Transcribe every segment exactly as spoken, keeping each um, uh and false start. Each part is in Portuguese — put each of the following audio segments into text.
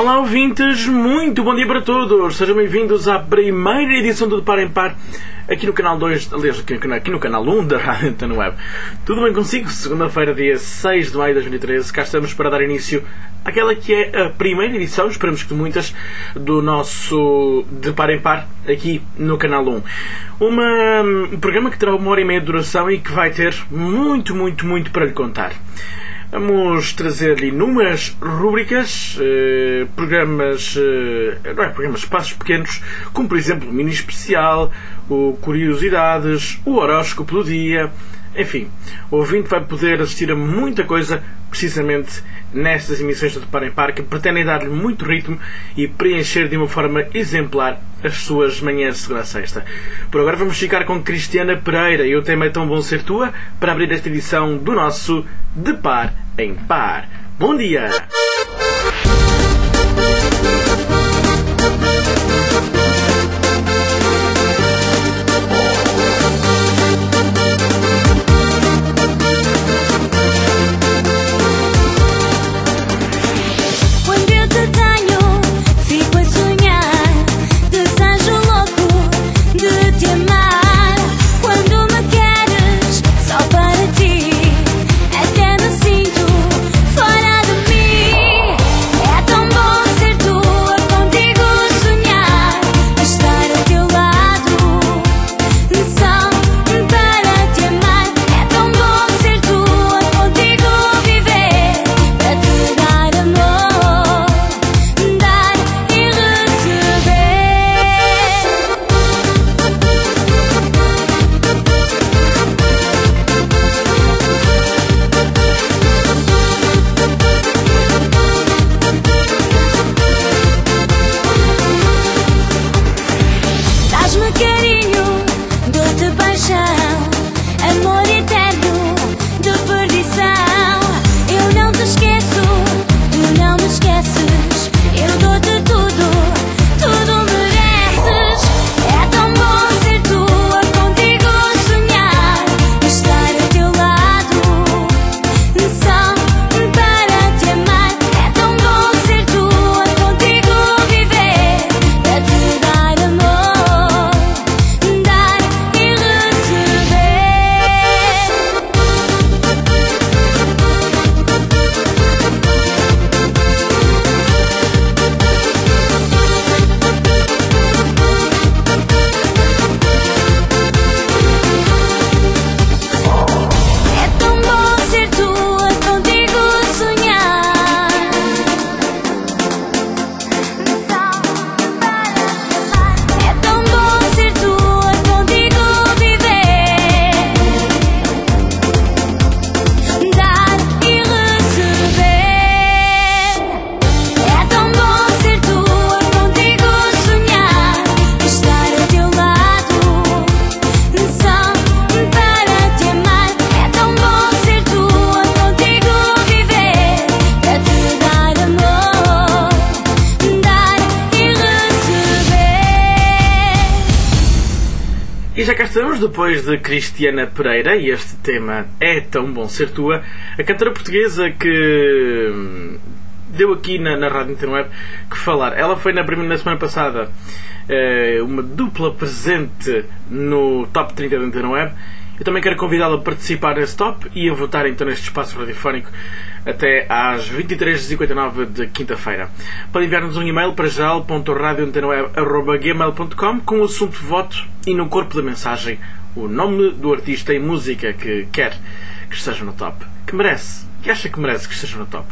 Olá ouvintes, muito bom dia para todos. Sejam bem-vindos à primeira edição do De Par em Par aqui no canal dois, aliás, aqui no canal um da Rádio Antena Web. Tudo bem consigo? Segunda-feira, dia seis de maio de dois mil e treze, cá estamos para dar início àquela que é a primeira edição, esperamos que de muitas, do nosso De Par em Par aqui no canal um. Uma, um programa que terá uma hora e meia de duração e que vai ter muito, muito, muito para lhe contar. Vamos trazer-lhe inúmeras rúbricas, eh, programas, eh, não é, programas, espaços pequenos, como por exemplo o Mini Especial, o Curiosidades, o Horóscopo do Dia, enfim, o ouvinte vai poder assistir a muita coisa precisamente nestas emissões do De Par em Par, que pretendem dar-lhe muito ritmo e preencher de uma forma exemplar as suas manhãs de segunda a sexta. Por agora vamos ficar com Cristiana Pereira e o tema É Tão Bom Ser Tua para abrir esta edição do nosso De Par em Par. Bom dia! E já cá estamos, depois de Cristiana Pereira, e este tema É Tão Bom Ser Tua, a cantora portuguesa que deu aqui na, na Rádio Antena Web que falar. Ela foi na, primeira, na semana passada uma dupla presente no Top trinta da Antena Web. Eu também quero convidá-la a participar nesse top e a votar então neste espaço radiofónico até às vinte e três e cinquenta e nove de quinta-feira. Pode enviar-nos um e-mail para geral ponto radio antena web arroba gmail ponto com com o assunto de voto e no corpo da mensagem o nome do artista e música que quer que esteja no top, que merece, que acha que merece que esteja no top.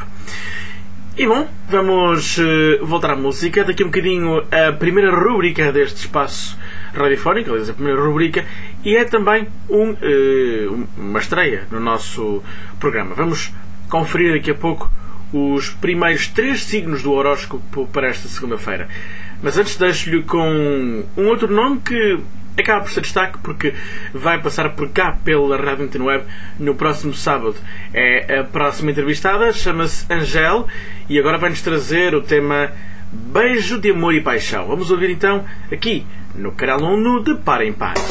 E bom, vamos uh, voltar à música. Daqui a um bocadinho a primeira rubrica deste espaço radiofónico, aliás, a primeira rubrica, e é também um, uh, uma estreia no nosso programa. Vamos conferir daqui a pouco os primeiros três signos do horóscopo para esta segunda-feira. Mas antes deixo-lhe com um outro nome que acaba por ser destaque porque vai passar por cá pela Rádio Antena Web no próximo sábado. É a próxima entrevistada, chama-se Angel e agora vai-nos trazer o tema Beijo de Amor e Paixão. Vamos ouvir então aqui no canal um no De Par em Par.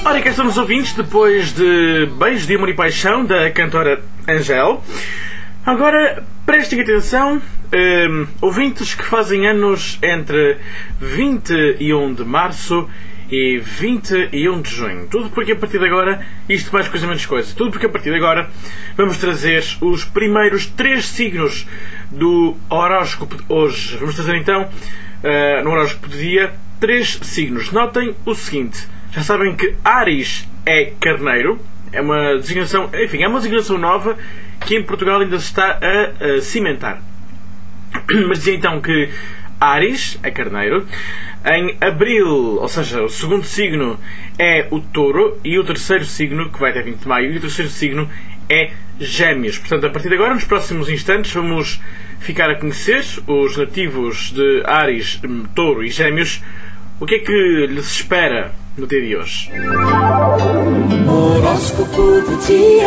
Ora, cá estamos ouvintes, depois de Beijo de Amor e Paixão, da cantora Angel. Agora, prestem atenção, um, ouvintes que fazem anos entre vinte e um de março e vinte e um de junho. Tudo porque a partir de agora, isto mais coisa menos coisa, tudo porque a partir de agora vamos trazer os primeiros três signos do horóscopo de hoje. Vamos trazer então, uh, no horóscopo do dia, três signos. Notem o seguinte. Já sabem que Áries é carneiro, é uma designação, enfim, é uma designação nova que em Portugal ainda se está a, a cimentar. Mas dizia então que Áries é carneiro, em abril, ou seja, o segundo signo é o touro e o terceiro signo, que vai até vinte de maio, e o terceiro signo é Gêmeos. Portanto, a partir de agora, nos próximos instantes, vamos ficar a conhecer os nativos de Áries, touro e Gêmeos. O que é que lhes espera no dia de hoje? Horóscopo do dia.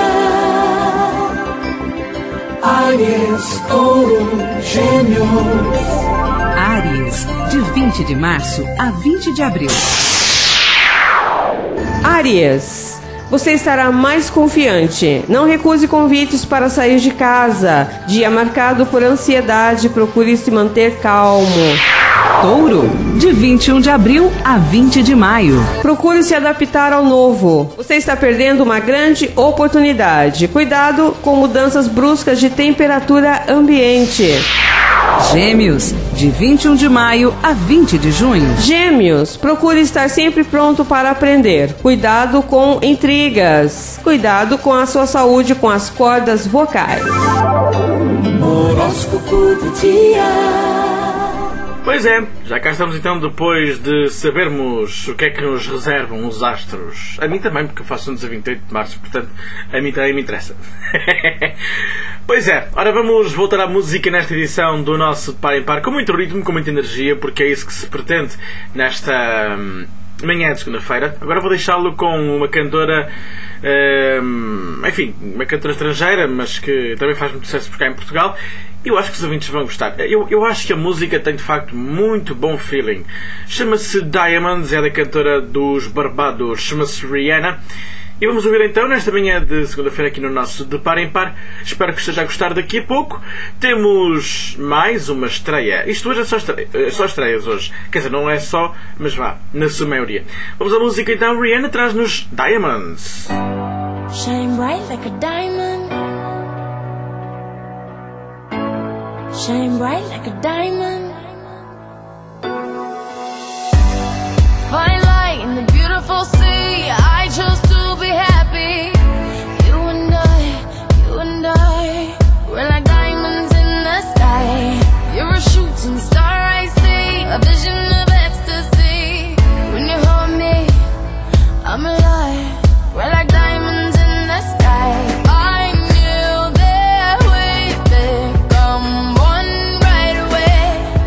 Áries, touro, Gêmeos. Áries, de vinte de março a vinte de abril. Áries, você estará mais confiante. Não recuse convites para sair de casa. Dia marcado por ansiedade, procure se manter calmo. Touro, de vinte e um de abril a vinte de maio. Procure se adaptar ao novo. Você está perdendo uma grande oportunidade. Cuidado com mudanças bruscas de temperatura ambiente. Gêmeos, de vinte e um de maio a vinte de junho. Gêmeos, procure estar sempre pronto para aprender. Cuidado com intrigas. Cuidado com a sua saúde com as cordas vocais. Horóscopo do dia. Pois é, já cá estamos então depois de sabermos o que é que nos reservam os astros. A mim também, porque eu faço anos a vinte e oito de março, portanto, a mim também me interessa. Pois é, ora vamos voltar à música nesta edição do nosso Par em Par, com muito ritmo, com muita energia, porque é isso que se pretende nesta hum, manhã de segunda-feira. Agora vou deixá-lo com uma cantora, hum, enfim, uma cantora estrangeira, mas que também faz muito sucesso por cá em Portugal. Eu acho que os ouvintes vão gostar. Eu, eu acho que a música tem de facto muito bom feeling. Chama-se Diamonds, é da cantora dos Barbados, chama-se Rihanna. E vamos ouvir então, nesta manhã de segunda-feira, aqui no nosso De Par em Par. Espero que esteja a gostar. Daqui a pouco temos mais uma estreia. Isto hoje é só, estreia, é só estreias hoje. Quer dizer, não é só, mas vá, na sua maioria. Vamos à música então. Rihanna traz-nos Diamonds. Shine bright like a diamond. Shine bright like a diamond. Fine light in the beautiful sea. I chose to be happy. You and I, you and I, we're like diamonds in the sky. You're a shooting star, I see, a vision of ecstasy. When you hold me, I'm alive. We're like diamonds in the sky. I knew that we'd become one right away.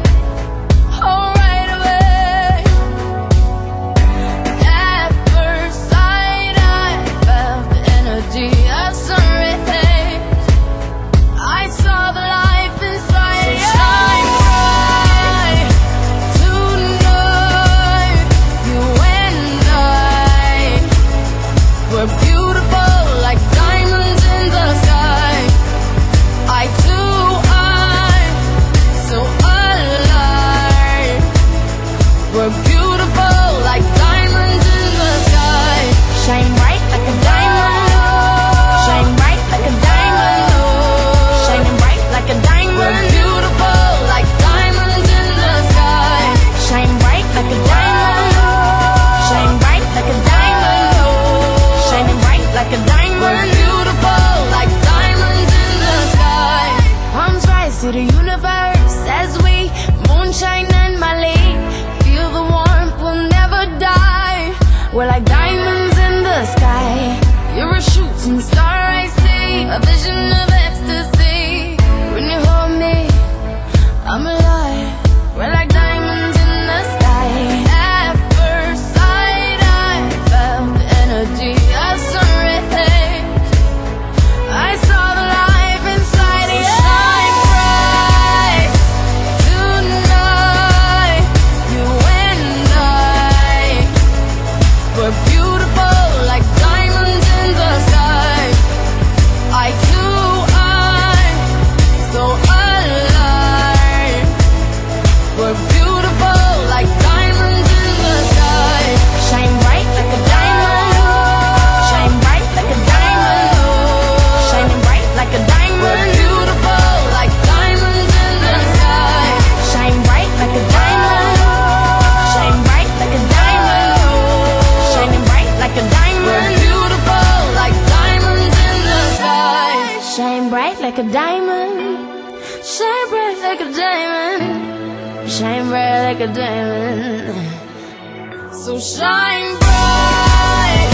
like a diamond, shine bright like a diamond, shine bright like a diamond. So shine bright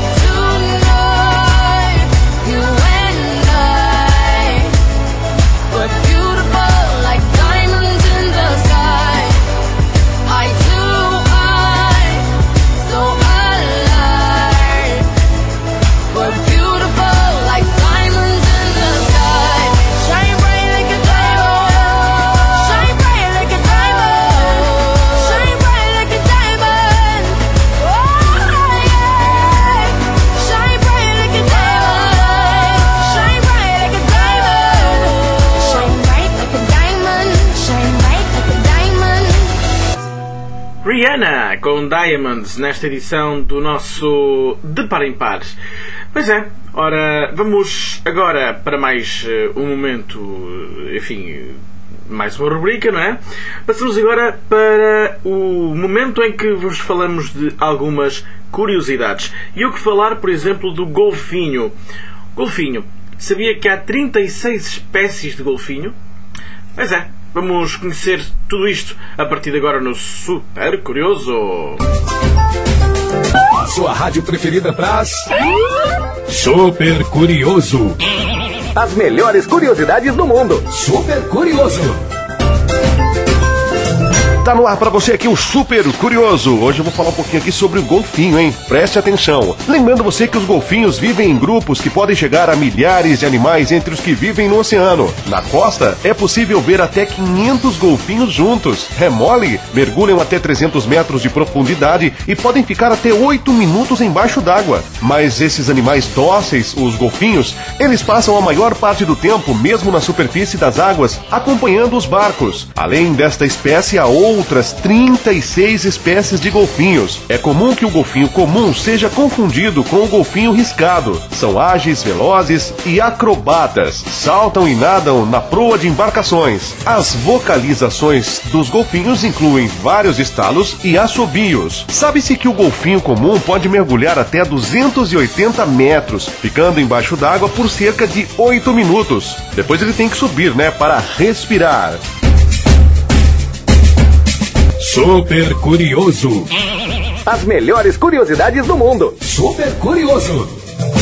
tonight, you and I. We're beautiful like diamonds in the sky. Eye to eye, so alive. We're beautiful like diamonds in the sky. Shine bright like a diamond, shine bright like a diamond, shine bright like a diamond. Oh yeah, shine bright like a diamond, shine bright like a diamond, shine bright like a diamond, shine bright like a diamond. Rihanna com Diamonds nesta edição do nosso De Par em Pares. Pois é, ora, vamos agora para mais uh, um momento, uh, enfim, mais uma rubrica, não é? Passamos agora para o momento em que vos falamos de algumas curiosidades. E eu que falar, por exemplo, do golfinho. Golfinho. Sabia que há trinta e seis espécies de golfinho? Pois é, vamos conhecer tudo isto a partir de agora no Super Curioso. Sua rádio preferida traz Super Curioso. As melhores curiosidades do mundo. Super Curioso. Tá no ar pra você aqui o Super Curioso. Hoje eu vou falar um pouquinho aqui sobre o golfinho, hein? Preste atenção. Lembrando você que os golfinhos vivem em grupos que podem chegar a milhares de animais entre os que vivem no oceano. Na costa, é possível ver até quinhentos golfinhos juntos. É mole? Mergulham até trezentos metros de profundidade e podem ficar até oito minutos embaixo d'água. Mas esses animais dóceis, os golfinhos, eles passam a maior parte do tempo, mesmo na superfície das águas, acompanhando os barcos. Além desta espécie, há outras trinta e seis espécies de golfinhos. É comum que o golfinho comum seja confundido com o golfinho riscado. São ágeis, velozes e acrobatas. Saltam e nadam na proa de embarcações. As vocalizações dos golfinhos incluem vários estalos e assobios. Sabe-se que o golfinho comum pode mergulhar até duzentos e oitenta metros, ficando embaixo d'água por cerca de oito minutos. Depois ele tem que subir, né, para respirar. Super Curioso. As melhores curiosidades do mundo. Super Curioso.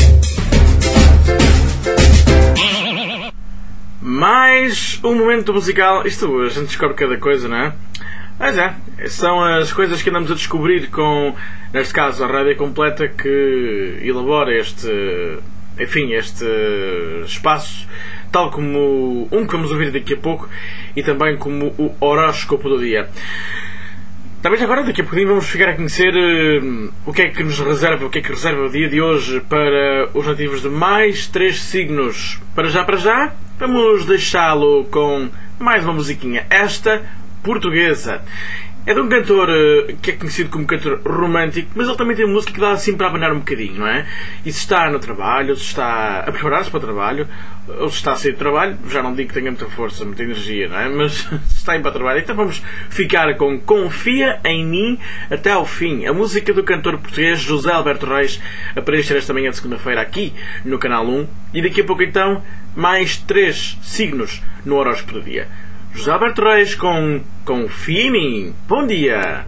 Mais um momento musical. Isto a gente descobre cada coisa, não é? Mas é, são as coisas que andamos a descobrir com, neste caso, a Rádio Completa, que elabora este, enfim, este espaço, tal como um que vamos ouvir daqui a pouco e também como o horóscopo do dia. Também agora, daqui a pouquinho, vamos ficar a conhecer uh, o que é que nos reserva, o que é que reserva o dia de hoje para os nativos de mais três signos. Para já, para já, vamos deixá-lo com mais uma musiquinha, esta portuguesa. É de um cantor uh, que é conhecido como cantor romântico, mas ele também tem música que dá assim para abanar um bocadinho, não é? E se está no trabalho, ou se está a preparar-se para o trabalho, ou se está a sair do trabalho, já não digo que tenha muita força, muita energia, não é? Mas se está indo para o trabalho, então vamos ficar com Confia em Mim até ao fim. A música do cantor português José Alberto Reis, a preencher esta manhã de segunda-feira aqui no Canal um. E daqui a pouco então, mais três signos no horóscopo do dia. José Alberto Reis com Confia em Mim. Bom dia!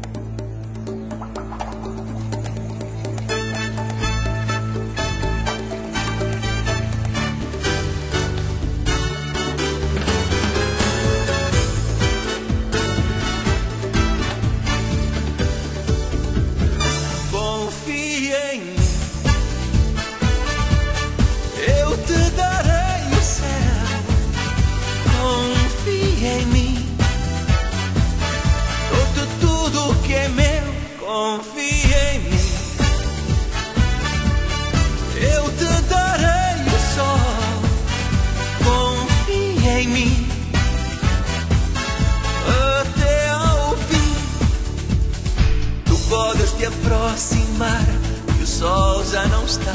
Confia em mim, eu te darei o céu. Confia em mim, dou-te tudo o que é meu. Confia em mim, eu te darei o sol. Confia em mim, até ao fim. Tu podes te aproximar e o sol já não está.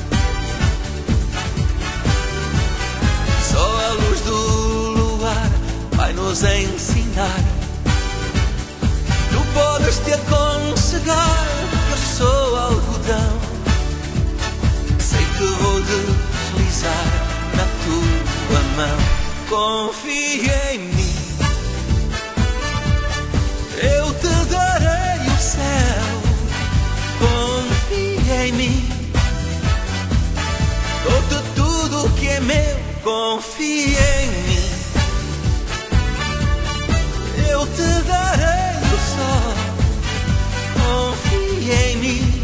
Só a luz do luar vai nos ensinar. Tu podes te aconselhar que eu sou algodão. Sei que vou deslizar na tua confia em mim. Eu te darei o céu, confia em mim. Dou-te tudo que é meu, confia em mim. Eu te darei o sol, confia em mim.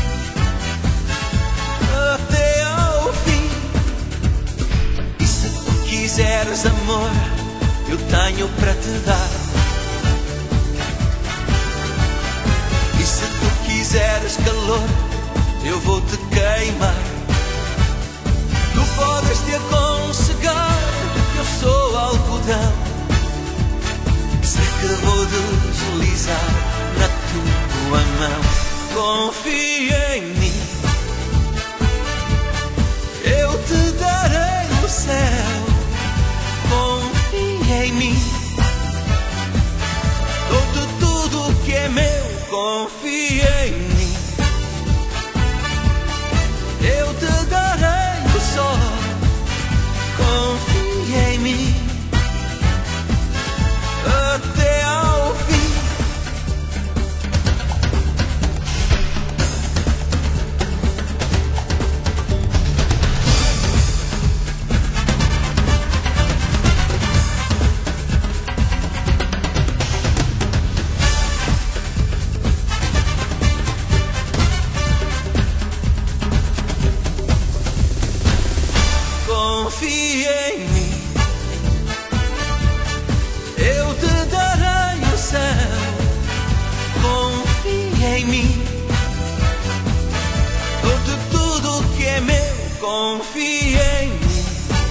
Até ao fim. E se tu quiseres amor, eu tenho para te dar. E se tu quiseres calor, eu vou te queimar. Tu podes te aconchegar, eu sou algodão. Sei que vou deslizar na tua mão. Confia em mim. Eu te darei o céu, confia em mim. Dou-te tudo que é meu, confia em mim. Eu te darei o sol, confia em mim. Até ao fim. Confia em mim. Eu te darei o céu, confia em mim. Dou-te tudo que é meu, confia em mim.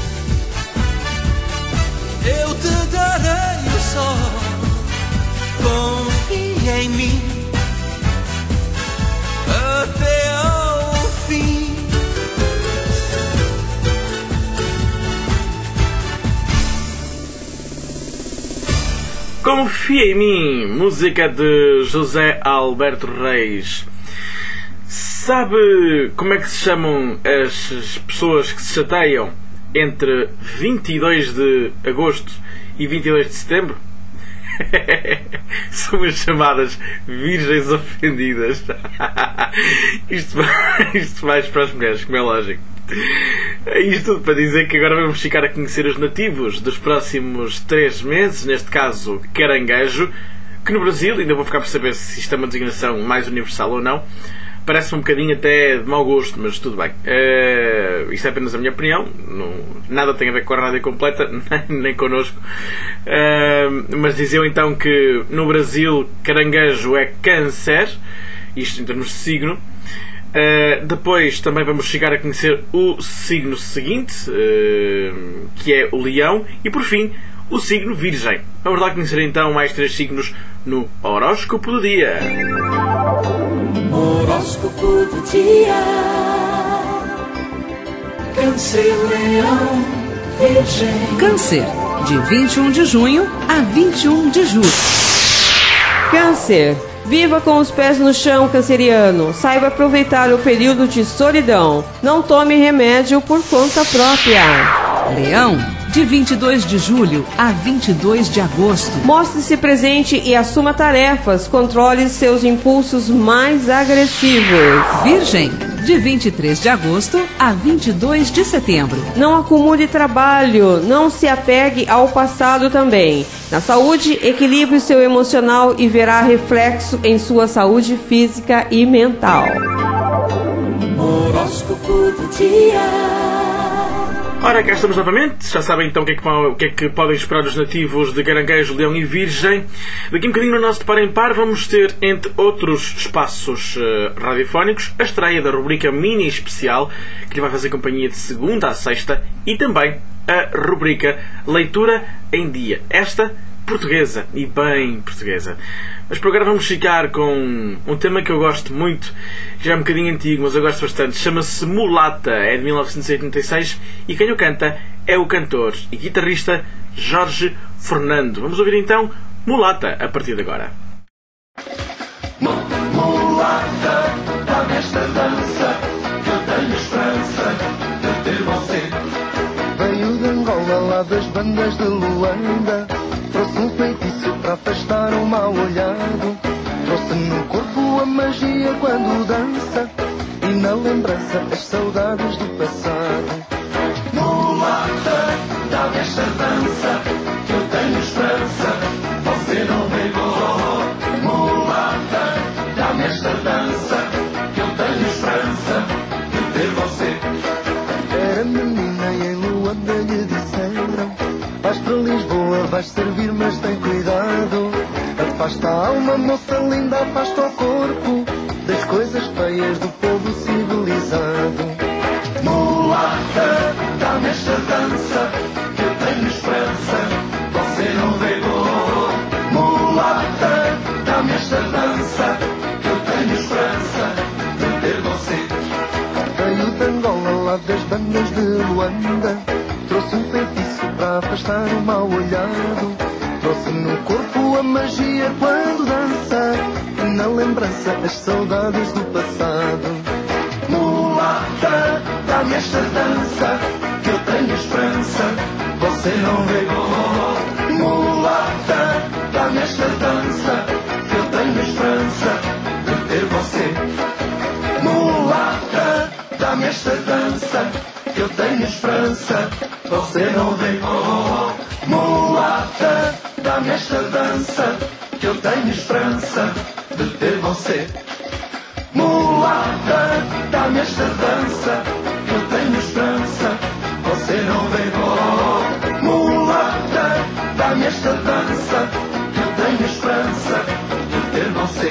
Eu te darei o sol, confia em mim. Até ao fim. Confia em mim, música de José Alberto Reis. Sabe como é que se chamam as pessoas que se chateiam entre vinte e dois de agosto e vinte e dois de setembro? São as chamadas virgens ofendidas. Isto, isto mais para as mulheres, como é lógico. Isto tudo para dizer que agora vamos ficar a conhecer os nativos dos próximos três meses, neste caso caranguejo, que no Brasil, ainda vou ficar para saber se isto é uma designação mais universal ou não, parece-me um bocadinho até de mau gosto, mas tudo bem. Uh, isto é apenas a minha opinião, não, nada tem a ver com a rádio completa, nem, nem connosco. Uh, mas diziam então que no Brasil caranguejo é câncer, isto em termos de signo. Uh, depois também vamos chegar a conhecer o signo seguinte, uh, que é o leão, e por fim o signo virgem. Vamos lá conhecer então mais três signos no horóscopo do dia. Horóscopo do dia. Câncer, leão, virgem. Câncer, de vinte e um de junho a vinte e um de julho. Câncer. Viva com os pés no chão, canceriano. Saiba aproveitar o período de solidão. Não tome remédio por conta própria. Leão, de vinte e dois de julho a vinte e dois de agosto. Mostre-se presente e assuma tarefas. Controle seus impulsos mais agressivos. Virgem, de vinte e três de agosto a vinte e dois de setembro. Não acumule trabalho. Não se apegue ao passado também. Na saúde, equilibre seu emocional e verá reflexo em sua saúde física e mental. Horóscopo do dia. Ora, cá estamos novamente. Já sabem então o que é que, o que, é que podem esperar os nativos de caranguejo, leão e virgem. Daqui a um bocadinho no nosso De Par em Par vamos ter, entre outros espaços uh, radiofónicos, a estreia da rubrica mini especial, que lhe vai fazer companhia de segunda a sexta, e também a rubrica Leitura em Dia. Esta, portuguesa, e bem portuguesa. Mas por agora vamos ficar com um tema que eu gosto muito, que já é um bocadinho antigo, mas eu gosto bastante. Chama-se Mulata, é de mil novecentos e oitenta e seis, e quem o canta é o cantor e guitarrista Jorge Fernando. Vamos ouvir então Mulata a partir de agora. Mulata, dá nesta dança, que eu tenho esperança de ter você. Veio de Angola lá das bandas bandas de Luanda. Trouxe um feitiço para afastar o mal olhado. Trouxe no corpo a magia quando dança, e na lembrança as saudades do passado. Mulata, dá-me esta dança, que eu tenho esperança, você não pegou. Mulata, dá-me esta dança, que eu tenho esperança de ter você. Era menina e em Luanda lhe disseram: vais para Lisboa, vais servir, mas tem cuidado. Afasta a alma, moça linda, afasta o corpo das coisas feias do povo civilizado. Mulata, dá-me esta dança, que eu tenho esperança, você não pegou. Mulata, dá-me esta dança, que eu tenho esperança de ter você. Veio de Angola, lá das bandas de Luanda. Trouxe um feitiço para afastar o mal olhado. Trouxe no corpo a magia quando dança, e na lembrança as saudades do passado. Mulata, dá-me esta dança, que eu tenho esperança, você não pegou. Mulata, dá-me esta dança, que eu tenho esperança de ter você. Mulata, dá-me esta dança, que eu tenho esperança, você não pegou. Mulata, dá-me esta dança, que eu tenho esperança de ter você. Mulata, dá-me esta dança, que eu tenho esperança, você não pegou. Mulata, dá-me esta dança, que eu tenho esperança de ter você.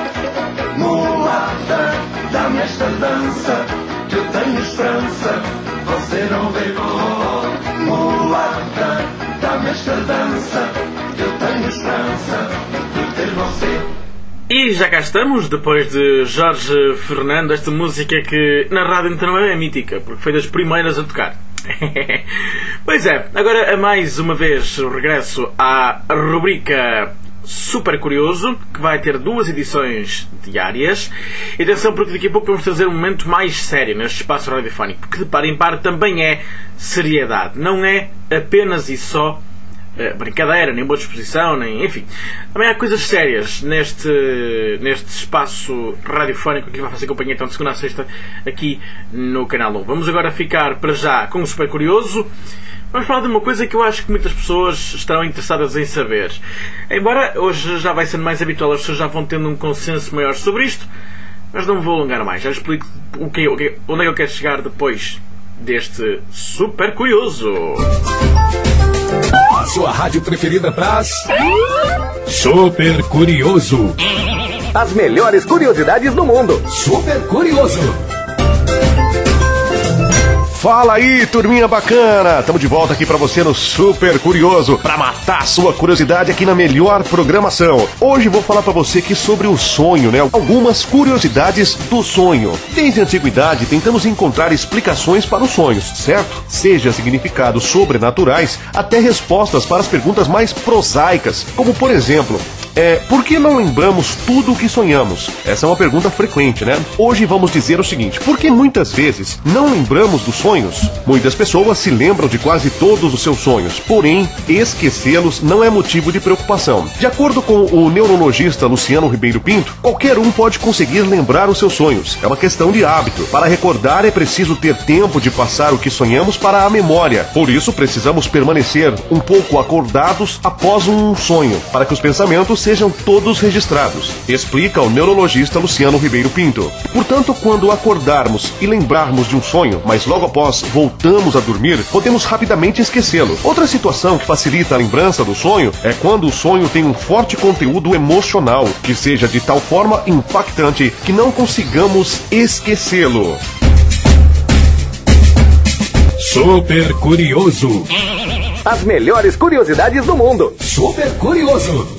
Mulata, dá-me esta dança, que eu tenho esperança, você não pegou. Mulata, dá-me esta dança, que eu tenho esperança de ter você. E já cá estamos, depois de Jorge Fernando, esta música que na rádio então é mítica, porque foi das primeiras a tocar. Pois é, agora a mais uma vez o regresso à rubrica Super Curioso, que vai ter duas edições diárias. E atenção, porque daqui a pouco vamos trazer um momento mais sério neste espaço radiofónico, porque de par em par também é seriedade, não é apenas e só Uh, brincadeira, nem boa disposição, nem, enfim, também há coisas sérias neste, neste espaço radiofónico que vai fazer companhia então de segunda a sexta aqui no Canal um. Vamos agora ficar para já com o Super Curioso. Vamos falar de uma coisa que eu acho que muitas pessoas estarão interessadas em saber, embora hoje já vai sendo mais habitual, as pessoas já vão tendo um consenso maior sobre isto, mas não me vou alongar mais, já explico o que, o que, onde é que eu quero chegar depois deste Super Curioso. A sua rádio preferida traz Super Curioso. As melhores curiosidades do mundo. Super Curioso. Fala aí, turminha bacana! Estamos de volta aqui pra você no Super Curioso, pra matar a sua curiosidade aqui na melhor programação. Hoje vou falar pra você aqui sobre o sonho, né? Algumas curiosidades do sonho. Desde a antiguidade tentamos encontrar explicações para os sonhos, certo? Seja significados sobrenaturais, até respostas para as perguntas mais prosaicas, como por exemplo, É, por que não lembramos tudo o que sonhamos? Essa é uma pergunta frequente, né? Hoje vamos dizer o seguinte: por que muitas vezes não lembramos dos sonhos? Muitas pessoas se lembram de quase todos os seus sonhos, porém, esquecê-los não é motivo de preocupação. De acordo com o neurologista Luciano Ribeiro Pinto, qualquer um pode conseguir lembrar os seus sonhos. É uma questão de hábito. Para recordar é preciso ter tempo de passar o que sonhamos para a memória. Por isso, precisamos permanecer um pouco acordados após um sonho, para que os pensamentos sejam todos registrados, explica o neurologista Luciano Ribeiro Pinto. Portanto, quando acordarmos e lembrarmos de um sonho, mas logo após voltamos a dormir, podemos rapidamente esquecê-lo. Outra situação que facilita a lembrança do sonho é quando o sonho tem um forte conteúdo emocional, que seja de tal forma impactante que não consigamos esquecê-lo. Super Curioso. As melhores curiosidades do mundo. Super Curioso.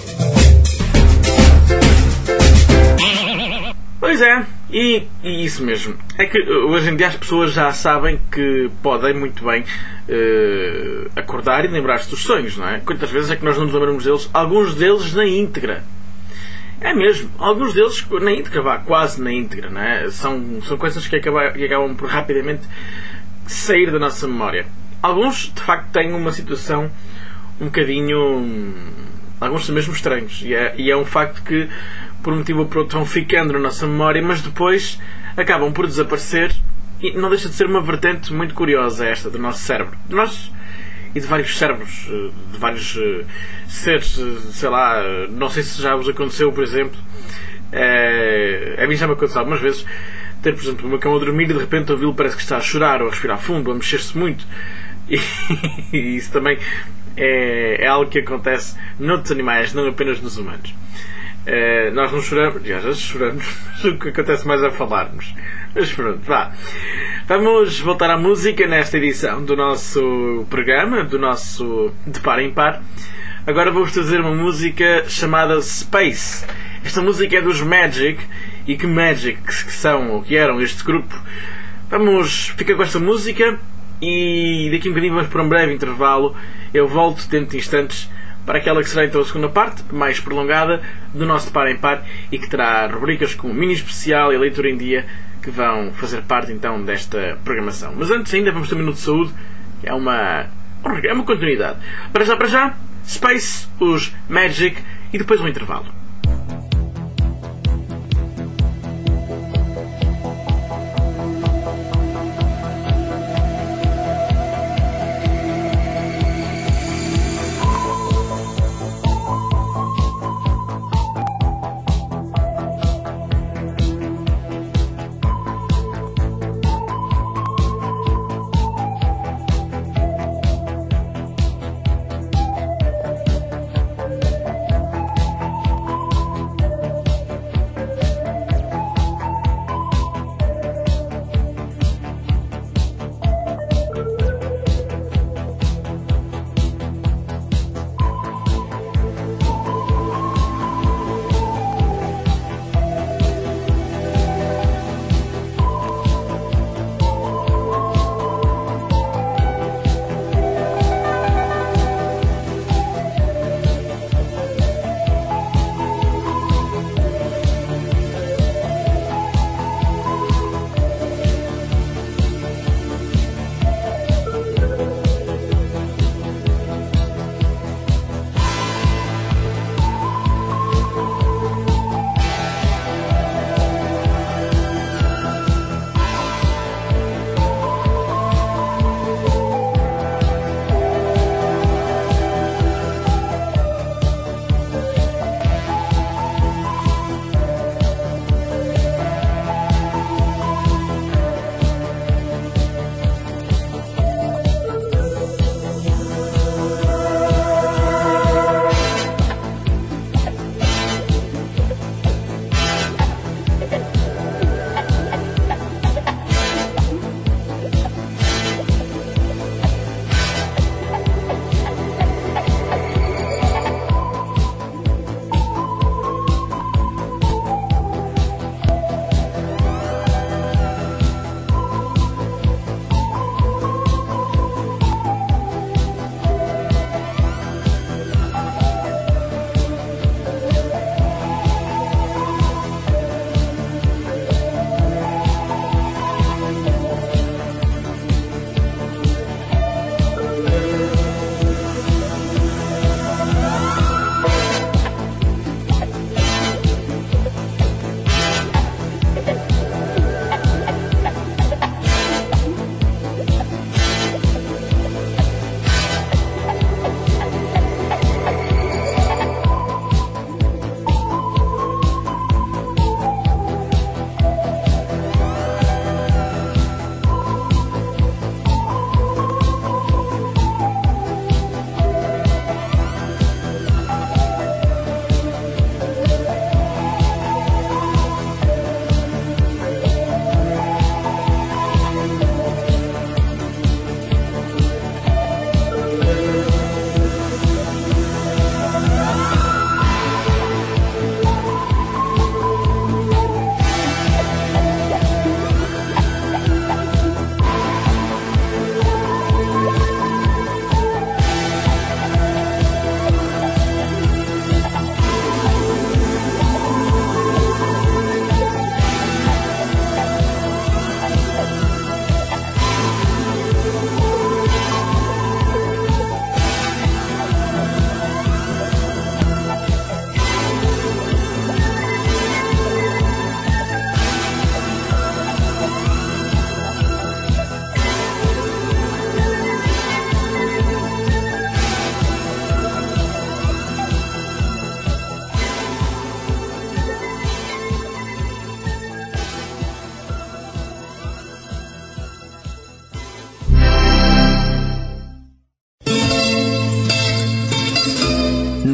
Pois é, e, e isso mesmo. É que hoje em dia as pessoas já sabem que podem muito bem uh, acordar e lembrar-se dos sonhos, não é? Quantas vezes é que nós não nos lembramos deles? Alguns deles na íntegra. É mesmo, alguns deles na íntegra, vá, quase na íntegra, não é? São, são coisas que acabam, que acabam por rapidamente sair da nossa memória. alguns de facto têm uma situação um bocadinho, alguns são mesmo estranhos, e é, e é um facto que por um motivo ou por outro vão ficando na nossa memória, mas depois acabam por desaparecer, e não deixa de ser uma vertente muito curiosa esta do nosso cérebro, do nosso e de vários cérebros, de vários seres, sei lá, não sei se já vos aconteceu, por exemplo, é, a mim já me aconteceu algumas vezes, ter, por exemplo, uma cama a dormir e de repente ouvi-lo parece que está a chorar ou a respirar fundo, ou a mexer-se muito, e, e isso também é, é algo que acontece noutros animais, não apenas nos humanos. É, nós não choramos, já, já choramos, mas o que acontece mais é falarmos. Mas pronto, vá. Vamos voltar à música nesta edição do nosso programa, do nosso De Par em Par. Agora vou-vos trazer uma música chamada Space. Esta música é dos Magic. E que Magic que são, ou que eram este grupo. Vamos ficar com esta música e daqui a um bocadinho vamos para um breve intervalo. Eu volto dentro de instantes para aquela que será então a segunda parte, mais prolongada, do nosso De Par em Par, e que terá rubricas como Mini Especial e a Leitura em Dia, que vão fazer parte então desta programação. Mas antes ainda vamos ter um minuto de saúde, que é uma, é uma continuidade. Para já, para já, Space, os Magic, e depois um intervalo.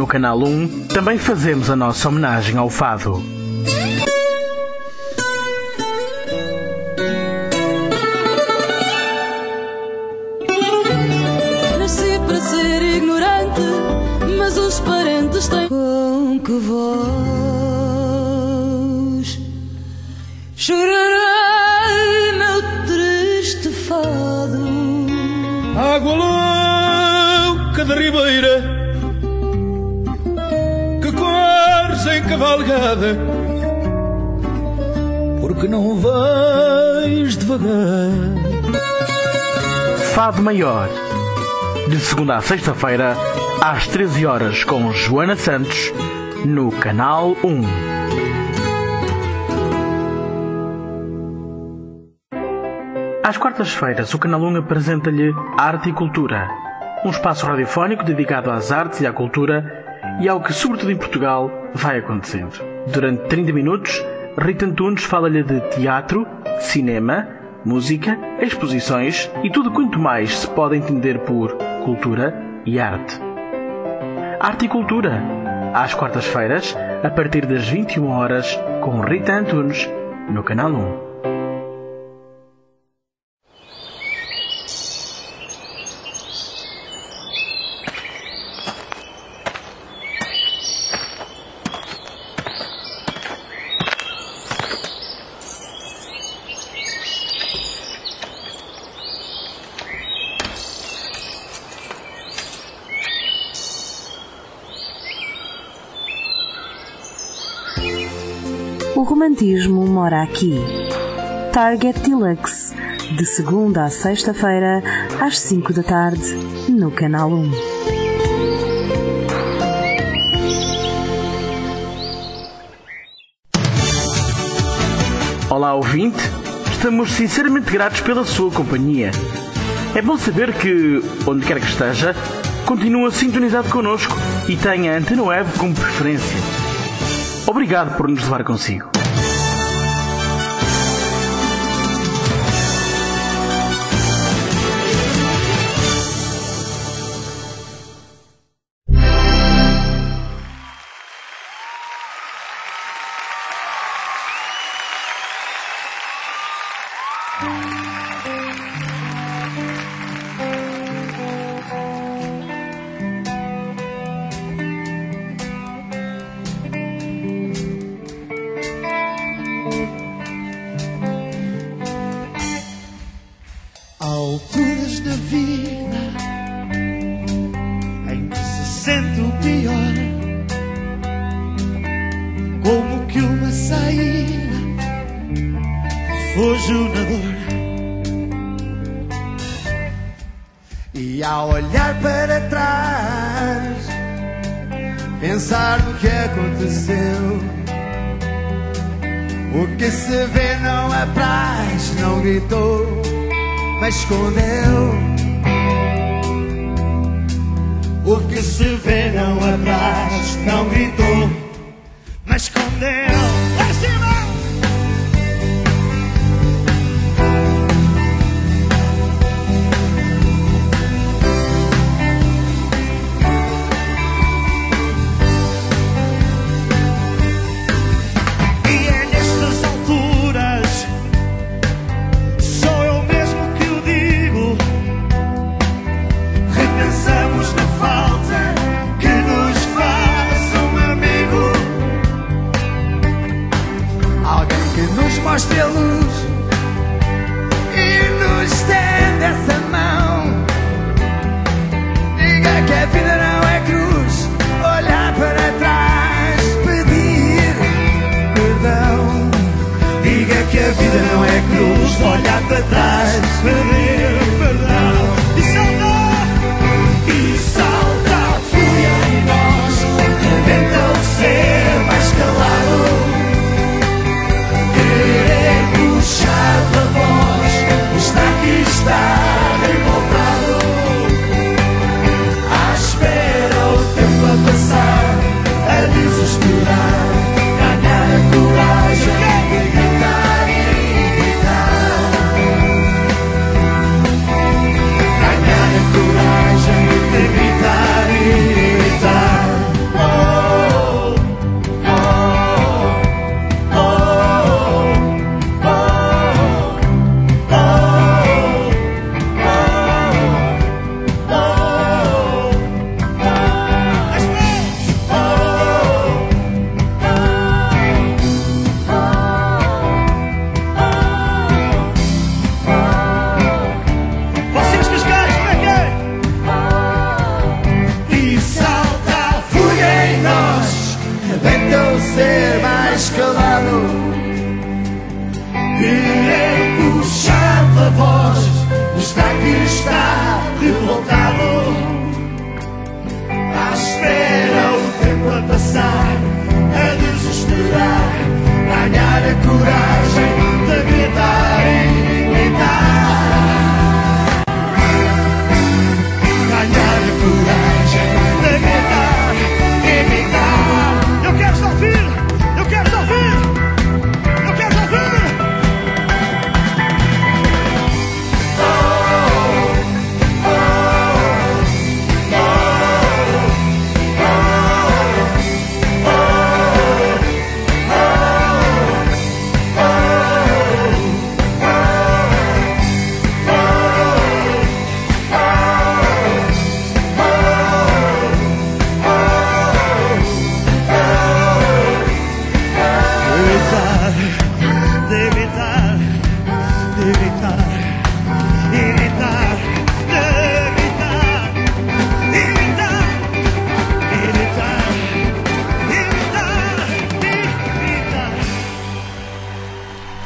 Canal um, também fazemos a nossa homenagem ao fado. Nasci para ser ignorante, mas os parentes têm com que voz chorarei meu triste fado. Água louca da ribeira que cores em cavalgada, porque não vais devagar. Fado Maior, de segunda a sexta-feira, às treze horas, com Joana Santos, no Canal um. Às quartas-feiras, o Canal um apresenta-lhe Arte e Cultura, um espaço radiofónico dedicado às artes e à cultura e ao que, sobretudo em Portugal, vai acontecendo. Durante trinta minutos, Rita Antunes fala-lhe de teatro, cinema, música, exposições e tudo quanto mais se pode entender por cultura e arte. Arte e Cultura, às quartas-feiras, a partir das vinte e uma horas, com Rita Antunes, no Canal um. O romantismo mora aqui. Target Deluxe, de segunda a sexta-feira, às cinco da tarde, no Canal um. Olá, ouvinte. Estamos sinceramente gratos pela sua companhia. É bom saber que, onde quer que esteja, continua sintonizado connosco e tem a Antena Web como preferência. Obrigado por nos levar consigo. Alturas da vida em que se sente o pior, como que uma saída foge na dor. E ao olhar para trás, pensar no que aconteceu, o que se vê não apraz, não gritou, mas escondeu. O que se vê não apraz, não gritou, mas escondeu. Lá em cima! E é nestas alturas, sou eu mesmo que o digo, repensamos na falta que nos faz um amigo. Alguém que nos mostre a luz e nos estende essa mão. Diga que a vida não é cruz, olhar para trás, pedir perdão. Diga que a vida não é cruz, olhar para trás, pedir perdão. E salta, e salta a fúria em nós, rebenta o ser mais calado. Querer puxar pela voz, está aqui, está revoltado. À espera o tempo a passar, a desesperar, ganhar a coragem de gritar e gritar.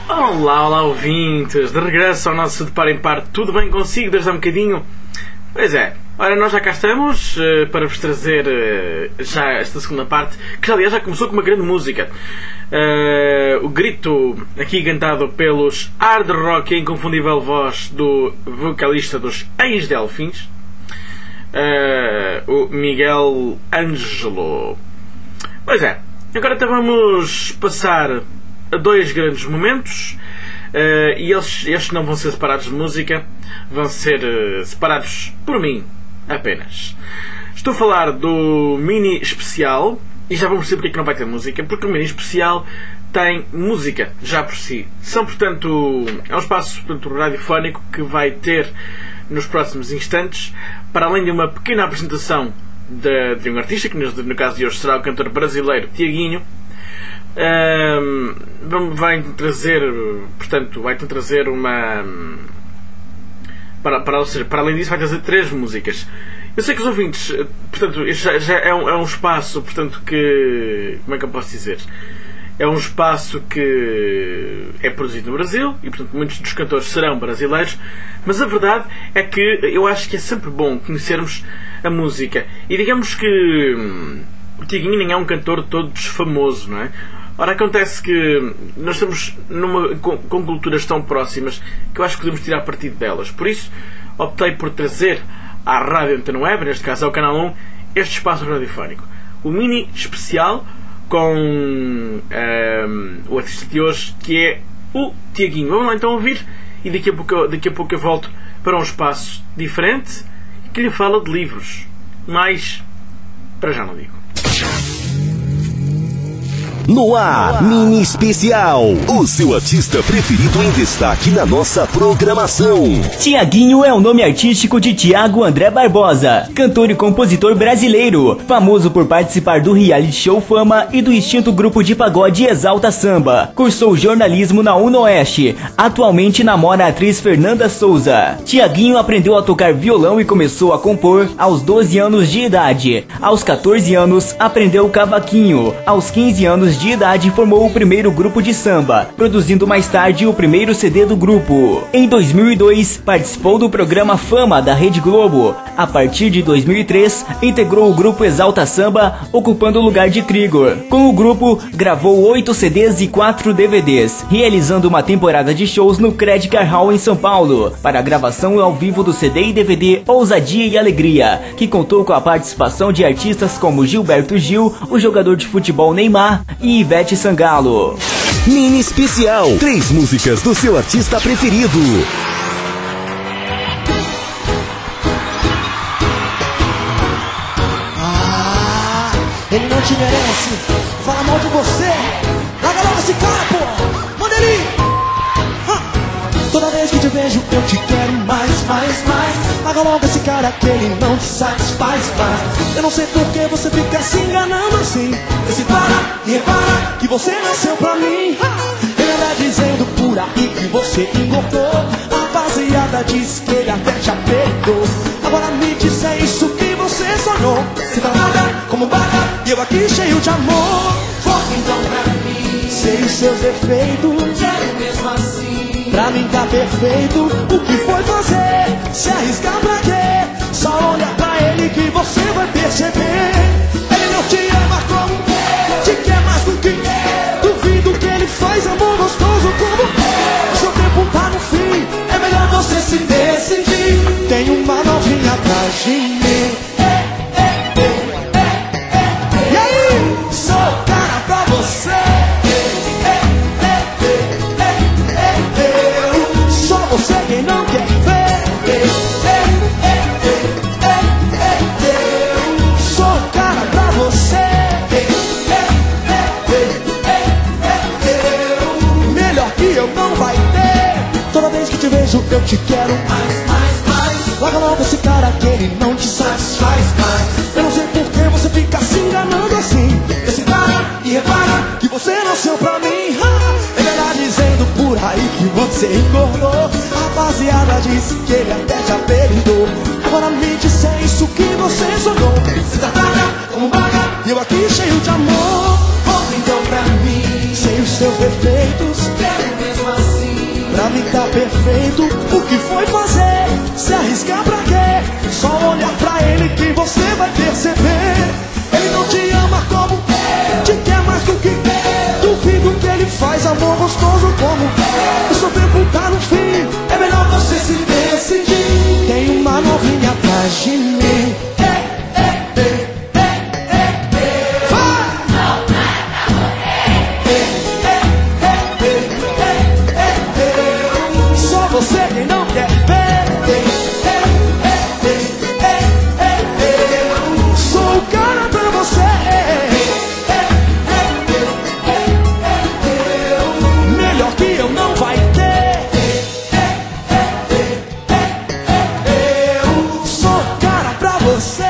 Olá, olá ouvintes, de regresso ao nosso De Par em Par. Tudo bem consigo desde há um bocadinho? Pois é, ora, nós já cá estamos uh, para vos trazer uh, já esta segunda parte, que aliás já começou com uma grande música. Uh, o grito aqui cantado pelos hard rock e inconfundível voz do vocalista dos Ex-Delfins, uh, o Miguel Ângelo. Pois é, agora então vamos passar a dois grandes momentos, uh, e eles, estes não vão ser separados de música, vão ser uh, separados por mim apenas. Estou a falar do mini especial, e já vamos perceber porque é que não vai ter música, porque o mini especial tem música já por si. São, portanto, é um espaço, portanto, radiofónico que vai ter nos próximos instantes, para além de uma pequena apresentação de, de um artista, que no, no caso de hoje será o cantor brasileiro Tiaguinho. Um, vai trazer, portanto, vai trazer uma para, para, ou seja, para além disso vai trazer três músicas. Eu sei que os ouvintes, portanto, já, já é, um, é um espaço, portanto, que, como é que eu posso dizer, é um espaço que é produzido no Brasil e, portanto, muitos dos cantores serão brasileiros, mas a verdade é que eu acho que é sempre bom conhecermos a música. E digamos que hum, o Tiaguinho nem é um cantor todo desfamoso, não é? Ora, acontece que nós estamos numa, com, com culturas tão próximas que eu acho que podemos tirar partido delas. Por isso, optei por trazer à Rádio Antena Web, neste caso ao Canal um, este espaço radiofónico. O mini especial com um, o artista de hoje, que é o Tiaguinho. Vamos lá então ouvir, e daqui a pouco, daqui a pouco eu volto para um espaço diferente que lhe fala de livros. Mas, para já não digo. No ar, mini especial, o seu artista preferido em destaque na nossa programação. Tiaguinho é o nome artístico de Tiago André Barbosa, cantor e compositor brasileiro, famoso por participar do reality show Fama e do extinto grupo de pagode Exalta Samba. Cursou jornalismo na UNOeste, atualmente namora a atriz Fernanda Souza. Tiaguinho aprendeu a tocar violão e começou a compor aos doze anos de idade. Aos catorze anos, aprendeu cavaquinho. Aos quinze anos de idade, formou o primeiro grupo de samba, produzindo mais tarde o primeiro C D do grupo. Em dois mil e dois, participou do programa Fama da Rede Globo. A partir de dois mil e três, integrou o grupo Exalta Samba, ocupando o lugar de Krigor. Com o grupo, gravou oito C Ds e quatro D V Ds, realizando uma temporada de shows no Credit Card Hall em São Paulo, para a gravação ao vivo do C D e D V D Ousadia e Alegria, que contou com a participação de artistas como Gilberto Gil, o jogador de futebol Neymar e Ivete Sangalo. Mini especial, três músicas do seu artista preferido. Ah, ele não te merece. Fala mal de você. Larga logo esse cara, pô. Manda ele. Ah. Toda vez que te vejo eu te quero mais, mais, mais. Larga logo esse cara que ele não te satisfaz mais. Eu não sei por que você fica se enganando assim. Se para e repara que você nasceu pra mim. Ele anda dizendo por aí que você engordou. A rapaziada diz que ele até te apertou. Agora me diz, é isso que você sonhou. Se trabalha como baga e eu aqui cheio de amor. Foca então pra mim. Sei os seus defeitos, quero mesmo assim. Pra mim tá perfeito. O que foi fazer? Se arriscar pra quê? Só olha pra ele que você vai perceber. Ele não te ama como eu, te quer mais do que eu. Duvido que ele faz amor gostoso como eu. Seu tempo tá no fim, é melhor você se decidir. Tem uma novinha atrás de mim. E aí? Sou cara pra você. Só você quem não quer ver. Sou cara pra você. Melhor que eu não vai ter. Toda vez que te vejo eu te quero mais, mais, mais. Larga logo esse cara que ele não te satisfaz mais. Eu não sei por que você fica se enganando assim. Esse cara, e repara que você nasceu pra mim. Ele era dizendo por aí que você engordou. A rapaziada disse que ele até te apelidou. Agora me diz, é isso que você sonhou. Se trabalha como baga e eu aqui cheio de amor. Volta então pra mim. Sei os seus defeitos, quero mesmo assim. feito, o que foi fazer? Se arriscar pra quê? Só olhar pra ele que você vai perceber. Ele não te ama como te quer mais do que duvido que ele faz amor gostoso como o seu tempo tá no fim, é melhor você se decidir. Tem uma novinha atrás de mim. Você quem não quer ver. Sou o cara pra você. Melhor que eu não vai ter. Sou o cara pra você.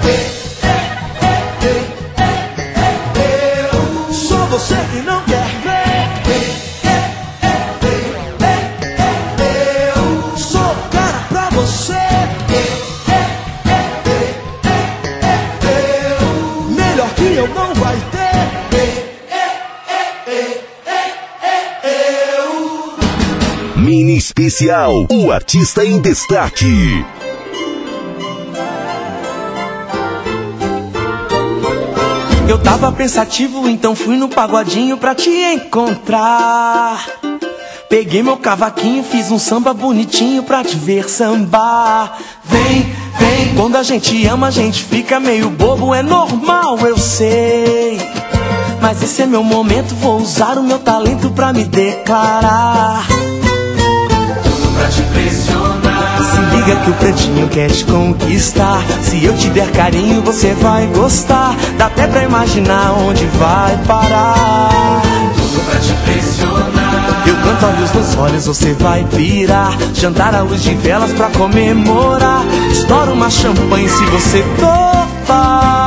Sou você que não quer ver. Melhor que eu não vai ter. Mini especial, o artista em destaque. Eu tava pensativo, então fui no pagodinho pra te encontrar. Peguei meu cavaquinho, fiz um samba bonitinho pra te ver sambar. Vem, vem, quando a gente ama a gente fica meio bobo, é normal, eu sei. Mas esse é meu momento, vou usar o meu talento pra me declarar. Tudo pra te impressionar. Se liga que o pretinho quer te conquistar. Se eu te der carinho você vai gostar. Dá até pra imaginar onde vai parar. Tudo pra te impressionar. Eu canto olhos nos olhos, você vai pirar. Jantar à luz de velas pra comemorar. Estoura uma champanhe se você topar.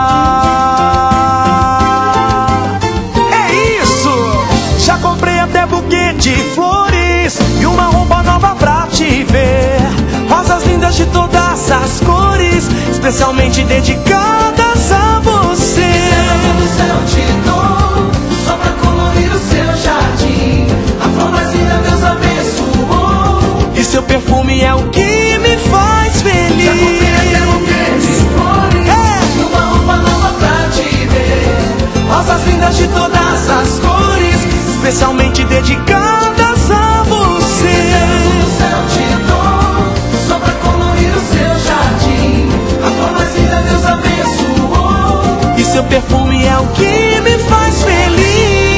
É isso! Já comprei até buquê de flores e uma roupa nova pra te ver. Rosas lindas de todas as cores, especialmente dedicadas a você. Do céu te dou, só pra colorir o seu jardim. A flor mais linda Deus abençoou. E seu perfume é o que me faz feliz. Já comprei até buquê de flores é. E uma roupa nova pra te ver. Rosas lindas de todas as cores, especialmente dedicadas a você. Do céu te dou, só pra colorir o seu jardim. A flor mais linda Deus abençoou. E seu perfume é o que me faz feliz.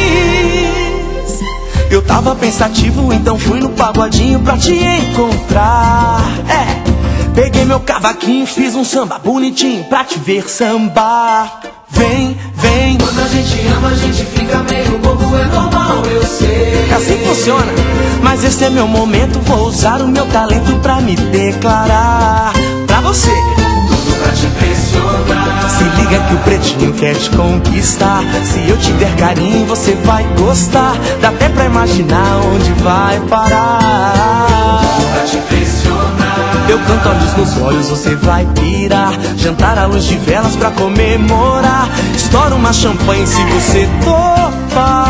Eu tava pensativo, então fui no pagodinho pra te encontrar. É, peguei meu cavaquinho, fiz um samba bonitinho pra te ver sambar. Vem, vem. Quando a gente ama, a gente fica meio bobo, é normal, eu sei. É assim que funciona. Mas esse é meu momento, vou usar o meu talento pra me declarar. Pra você, tudo pra te impressionar. Se liga que o pretinho quer te conquistar. Se eu te der carinho, você vai gostar. Dá até pra imaginar onde vai parar. Tudo pra te impressionar. Eu canto olhos nos olhos, você vai pirar. Jantar à luz de velas pra comemorar. Estoura uma champanhe se você topar.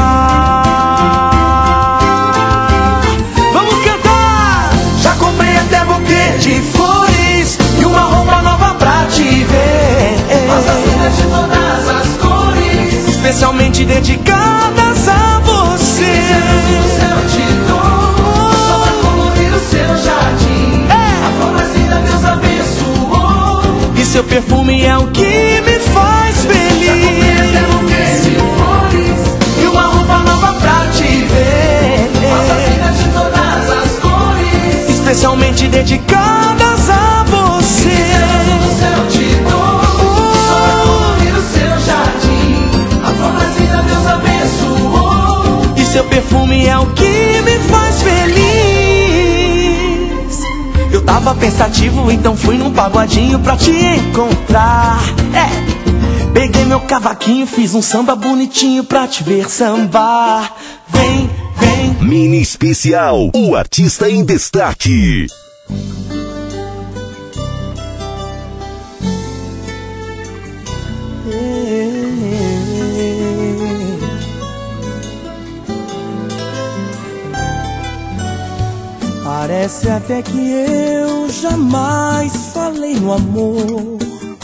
Vamos cantar! Já comprei até buquê de flores e uma roupa nova pra te ver. Rosas lindas de todas as cores, especialmente dedicadas a você. Do céu te dou, só pra colorir o seu jardim. A flor mais linda Deus abençoou. E seu perfume é o que me faz feliz. Já comprei até buquê de flores e uma roupa nova pra te ver. Rosas lindas de todas as cores, especialmente dedicadas a você. Do céu te dou, só pra colorir o seu jardim. A flor mais linda Deus abençoou. E seu perfume é o que me faz feliz. Eu tava pensativo, então fui num pagodinho pra te encontrar. É, peguei meu cavaquinho, fiz um samba bonitinho pra te ver sambar. Vem, vem. Mini especial, o artista em destaque. Parece até que eu jamais falei no amor.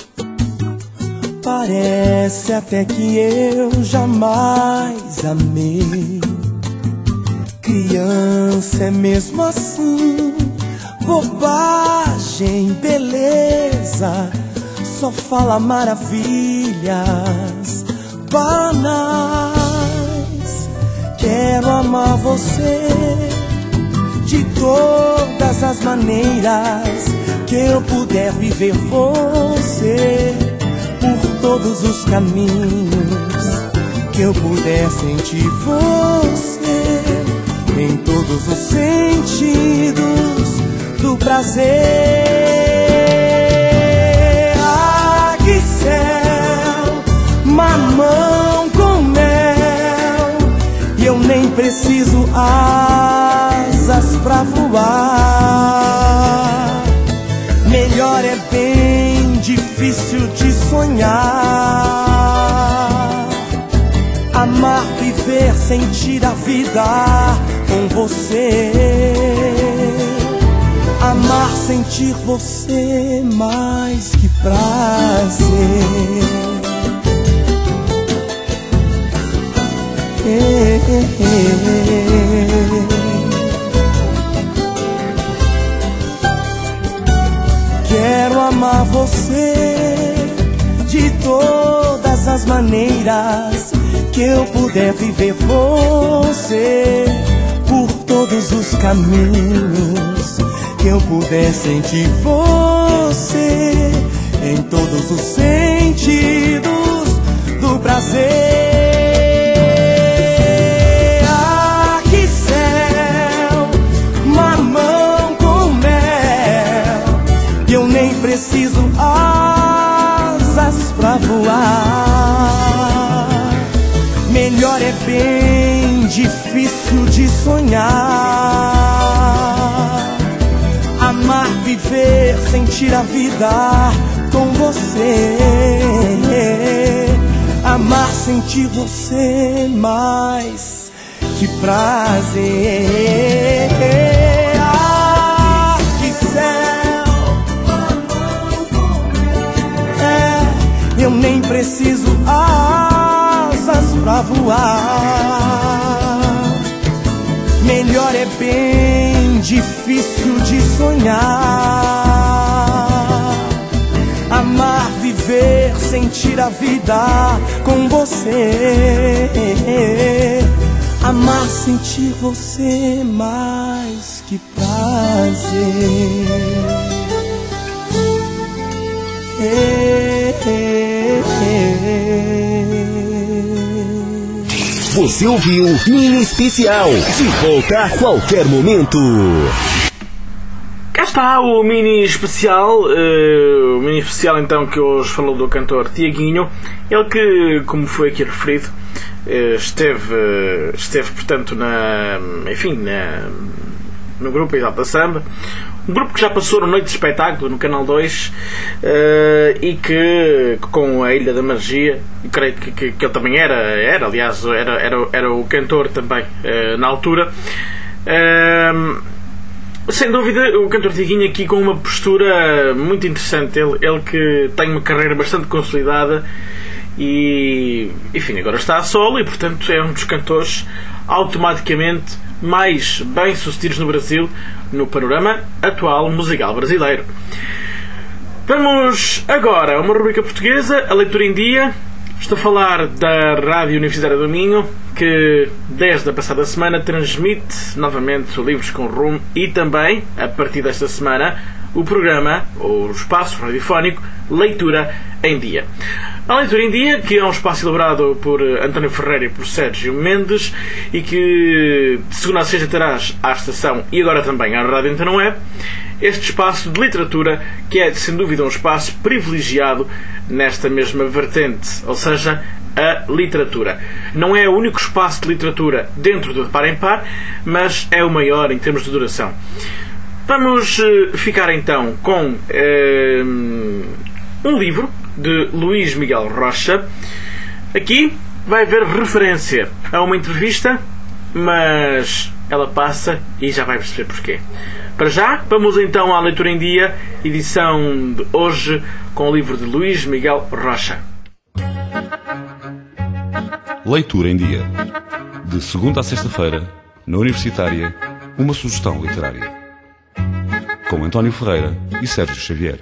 Parece até que eu jamais amei. Criança é mesmo assim, bobagem, beleza, só fala maravilhas banais. Quero amar você de todas as maneiras que eu puder viver você, por todos os caminhos que eu puder sentir você, em todos os sentidos do prazer. Ah, que céu, mamão com mel, e eu nem preciso asas pra voar. Melhor é bem difícil de sonhar. Amar, viver, sentir a vida com você. Amar, sentir você mais que prazer. Eh, eh, eh. Quero amar você de todas as maneiras que eu puder viver você, por todos os caminhos que eu puder sentir você, em todos os sentidos do prazer. Ah, que céu, mamão com mel, e eu nem preciso asas pra voar. Melhor é bem difícil de sonhar. Amar, viver, sentir a vida com você. Amar, sentir você mais que prazer. Ah, que céu, é, eu nem preciso asas pra voar. Melhor é bem difícil de sonhar. Amar, viver, sentir a vida com você. Amar, sentir você mais que prazer. Eh, eh, eh. Você ouviu Mini Especial, de volta a qualquer momento. Cá está o Mini Especial, uh, o Mini Especial então que hoje falou do cantor Tiaguinho, ele que, como foi aqui referido, uh, esteve, uh, esteve portanto na, enfim, na, no grupo Exalta Samba, um grupo que já passou na Noite de Espetáculo no Canal dois, uh, e que com a Ilha da Magia, creio que, que, que ele também era, era aliás, era, era, era o cantor também uh, na altura. Uh, sem dúvida, o cantor Tiaguinho aqui com uma postura muito interessante, ele, ele que tem uma carreira bastante consolidada e, enfim, agora está a solo e portanto é um dos cantores automaticamente mais bem-sucedidos no Brasil, no panorama atual musical brasileiro. Vamos agora a uma rubrica portuguesa, a leitura em dia. Estou a falar da Rádio Universitária do Minho, que desde a passada semana transmite novamente o Livros com Rumo e também, a partir desta semana, o programa, ou o espaço radiofónico, Leitura em Dia. A Leitura em Dia, que é um espaço elaborado por António Ferreira e por Sérgio Mendes e que de segunda a sexta terás à estação e agora também à Rádio Antena Web, este espaço de literatura que é sem dúvida um espaço privilegiado nesta mesma vertente, ou seja, a literatura. Não é o único espaço de literatura dentro do De Par em Par, mas é o maior em termos de duração. Vamos uh, ficar então com uh, um livro de Luís Miguel Rocha. Aqui vai haver referência a uma entrevista mas ela passa e já vai perceber porquê. Para já, vamos então à Leitura em Dia, edição de hoje, com o livro de Luís Miguel Rocha. Leitura em Dia. De segunda a sexta-feira, na Universitária, uma sugestão literária. Com António Ferreira e Sérgio Xavier.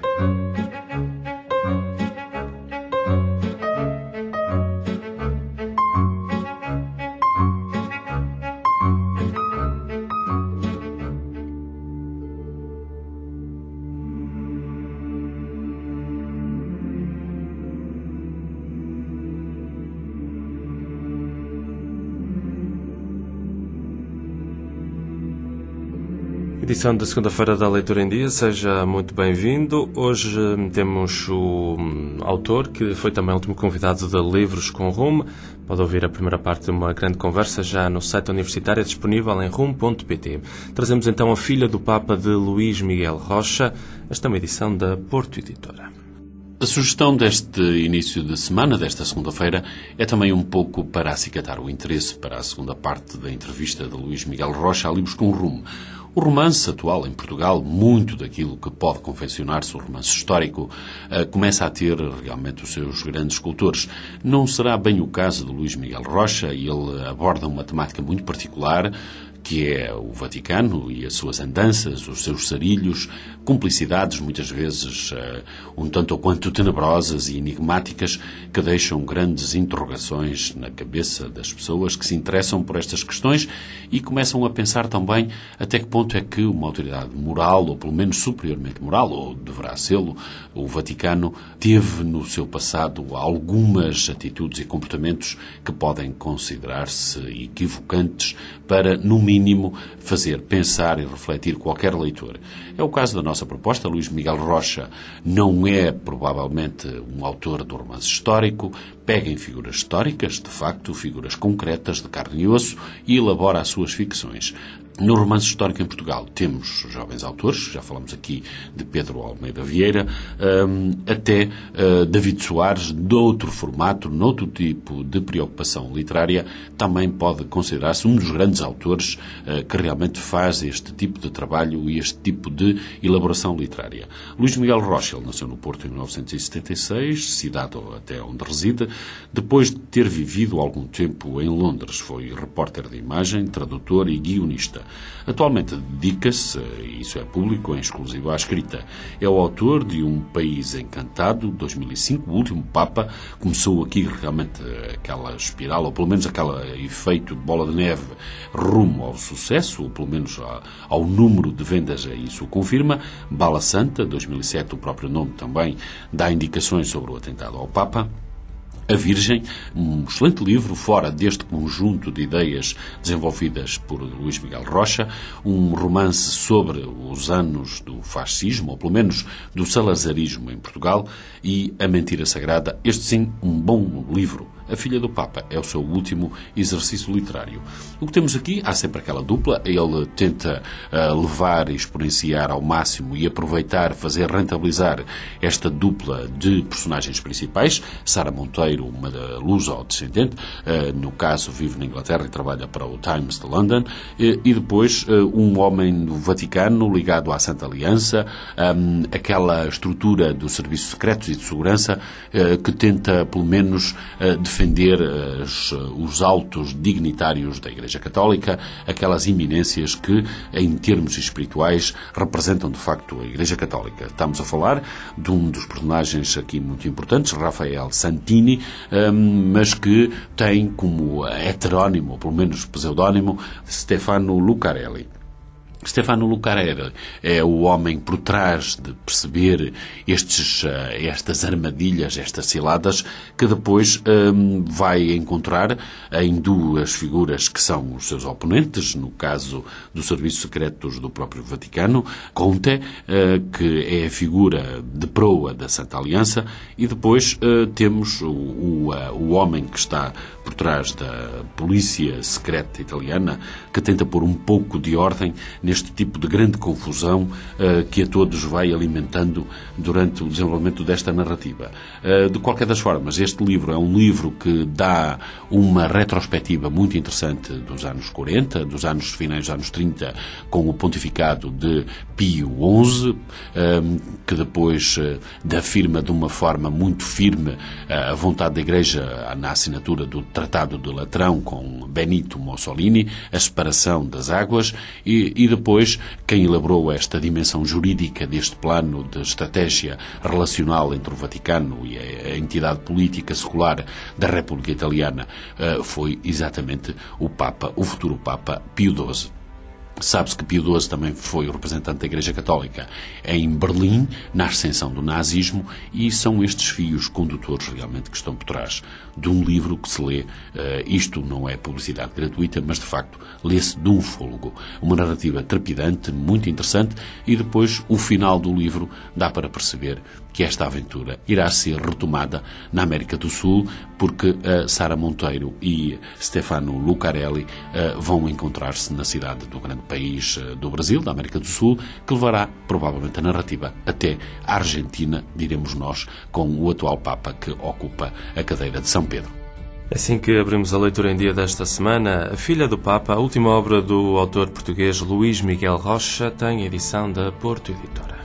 Edição da segunda-feira da Leitura em Dia, seja muito bem-vindo. Hoje temos o autor, que foi também o último convidado de Livros com Rumo. Pode ouvir a primeira parte de uma grande conversa já no site universitário, disponível em rumo ponto pt. Trazemos então A Filha do Papa, de Luís Miguel Rocha. Esta é uma edição da Porto Editora. A sugestão deste início de semana, desta segunda-feira, é também um pouco para acicatar o interesse para a segunda parte da entrevista de Luís Miguel Rocha a Livros com Rumo. O romance atual em Portugal, muito daquilo que pode confeccionar-se o romance histórico, começa a ter realmente os seus grandes escultores. Não será bem o caso de Luís Miguel Rocha, e ele aborda uma temática muito particular, que é o Vaticano e as suas andanças, os seus sarilhos, cumplicidades muitas vezes uh, um tanto ou quanto tenebrosas e enigmáticas, que deixam grandes interrogações na cabeça das pessoas que se interessam por estas questões e começam a pensar também até que ponto é que uma autoridade moral, ou pelo menos superiormente moral, ou deverá sê-lo, o Vaticano, teve no seu passado algumas atitudes e comportamentos que podem considerar-se equivocantes para, no mínimo, fazer pensar e refletir qualquer leitor. É o caso da nossa proposta. Luís Miguel Rocha não é, provavelmente, um autor de romance histórico, pega em figuras históricas, de facto, figuras concretas, de carne e osso, e elabora as suas ficções. No romance histórico em Portugal temos jovens autores, já falamos aqui de Pedro Almeida Vieira, um, até uh, David Soares, de outro formato, noutro tipo de preocupação literária, também pode considerar-se um dos grandes autores uh, que realmente faz este tipo de trabalho e este tipo de elaboração literária. Luís Miguel Rocha, ele nasceu no Porto em mil novecentos e setenta e seis, cidade até onde reside, depois de ter vivido algum tempo em Londres. Foi repórter de imagem, tradutor e guionista. Atualmente dedica-se, e isso é público, em exclusivo à escrita. É o autor de Um País Encantado, dois mil e cinco, o último Papa. Começou aqui realmente aquela espiral, ou pelo menos aquele efeito de bola de neve, rumo ao sucesso, ou pelo menos ao, ao número de vendas, isso o confirma. Bala Santa, dois mil e sete, o próprio nome também dá indicações sobre o atentado ao Papa. A Virgem, um excelente livro, fora deste conjunto de ideias desenvolvidas por Luís Miguel Rocha, um romance sobre os anos do fascismo, ou pelo menos do salazarismo em Portugal, e A Mentira Sagrada, este sim, um bom livro. A Filha do Papa é o seu último exercício literário. O que temos aqui, há sempre aquela dupla, ele tenta uh, levar e exponenciar ao máximo e aproveitar, fazer rentabilizar esta dupla de personagens principais. Sara Monteiro, uma luso-descendente, uh, no caso vive na Inglaterra e trabalha para o Times de London, uh, e depois uh, um homem do Vaticano ligado à Santa Aliança, um, aquela estrutura dos serviços secretos e de segurança uh, que tenta, pelo menos, uh, defender defender as, os altos dignitários da Igreja Católica, aquelas iminências que, em termos espirituais, representam de facto a Igreja Católica. Estamos a falar de um dos personagens aqui muito importantes, Rafael Santini, um, mas que tem como heterónimo, ou pelo menos pseudónimo, Stefano Lucarelli. Stefano Lucarelli é o homem por trás de perceber estes, estas armadilhas, estas ciladas, que depois um, vai encontrar em duas figuras que são os seus oponentes, no caso dos serviços secretos do próprio Vaticano, Conte, uh, que é a figura de proa da Santa Aliança, e depois uh, temos o, o, uh, o homem que está por trás da polícia secreta italiana, que tenta pôr um pouco de ordem neste tipo de grande confusão uh, que a todos vai alimentando durante o desenvolvimento desta narrativa. Uh, de qualquer das formas, este livro é um livro que dá uma retrospectiva muito interessante dos anos quarenta, dos anos finais dos anos trinta, com o pontificado de Pio onze, uh, que depois uh, afirma de uma forma muito firme uh, a vontade da Igreja na assinatura do Tratado de Latrão com Benito Mussolini, a separação das águas, e, e depois quem elaborou esta dimensão jurídica deste plano de estratégia relacional entre o Vaticano e a, a entidade política secular da República Italiana uh, foi exatamente o Papa, o futuro Papa Pio doze. Sabe-se que Pio doze também foi o representante da Igreja Católica em Berlim, na ascensão do nazismo, e são estes fios condutores realmente que estão por trás de um livro que se lê. Uh, isto não é publicidade gratuita, mas de facto lê-se de um fôlego. Uma narrativa trepidante, muito interessante, e depois o final do livro dá para perceber que esta aventura irá ser retomada na América do Sul, porque uh, Sara Monteiro e Stefano Lucarelli uh, vão encontrar-se na cidade do grande país uh, do Brasil, da América do Sul, que levará provavelmente a narrativa até a Argentina, diremos nós, com o atual Papa que ocupa a cadeira de São Pedro. Assim que abrimos a leitura em dia desta semana, A Filha do Papa, a última obra do autor português Luís Miguel Rocha, tem edição da Porto Editora.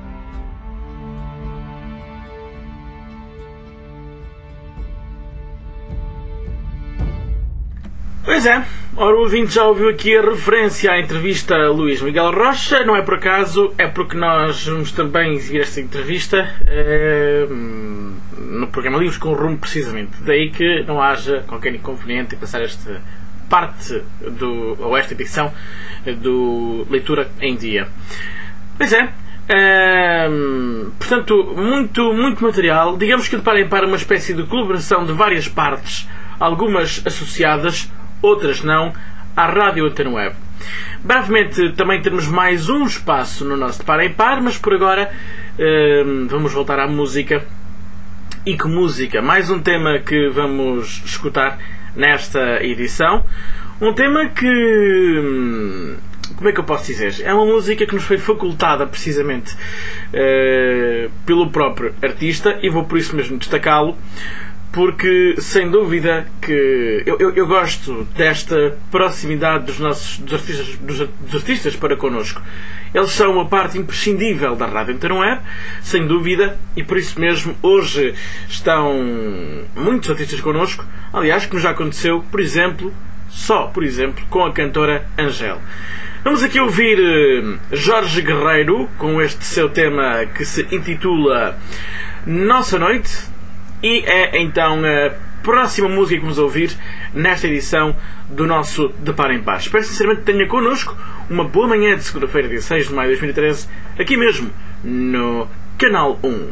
Pois é, ora o ouvinte já ouviu aqui a referência à entrevista a Luís Miguel Rocha, não é por acaso, é porque nós vamos também exibir esta entrevista é, no programa Livros com Rumo, precisamente. Daí que não haja qualquer inconveniente em passar esta parte, do, ou esta edição do Leitura em Dia. Pois é, é portanto, muito, muito material, digamos que de par em par uma espécie de colaboração de várias partes, algumas associadas, outras não, à Rádio Antena Web. Brevemente também temos mais um espaço no nosso de par em par, mas por agora hum, vamos voltar à música. E que música? Mais um tema que vamos escutar nesta edição. Um tema que... Hum, como é que eu posso dizer? É uma música que nos foi facultada precisamente uh, pelo próprio artista, e vou por isso mesmo destacá-lo, porque sem dúvida que eu, eu, eu gosto desta proximidade dos nossos dos artistas, dos, dos artistas para connosco. Eles são uma parte imprescindível da Rádio Antena Web, sem dúvida, e por isso mesmo hoje estão muitos artistas connosco. Aliás, como já aconteceu, por exemplo, só por exemplo, com a cantora Angel. Vamos aqui ouvir Jorge Guerreiro com este seu tema que se intitula Nossa Noite. E é então a próxima música que vamos ouvir nesta edição do nosso De Par em Par. Espero sinceramente que tenha connosco uma boa manhã de segunda-feira, dia seis de maio de dois mil e treze, aqui mesmo no Canal um.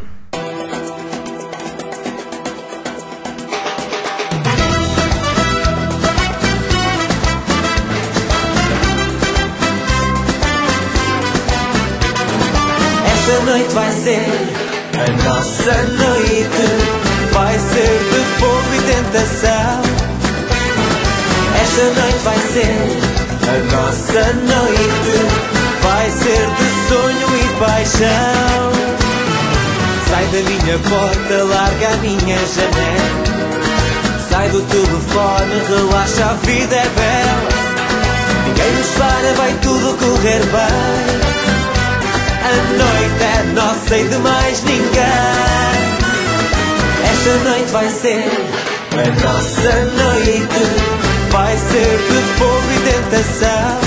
Esta noite vai ser a nossa noite. Vai ser de fogo e tentação. Esta noite vai ser a nossa noite. Vai ser de sonho e paixão. Sai da minha porta, larga a minha janela. Sai do telefone, relaxa, a vida é bela. Ninguém nos para, vai tudo correr bem. A noite é nossa e de mais ninguém. Esta noite vai ser a nossa noite. Vai ser de fogo e tentação.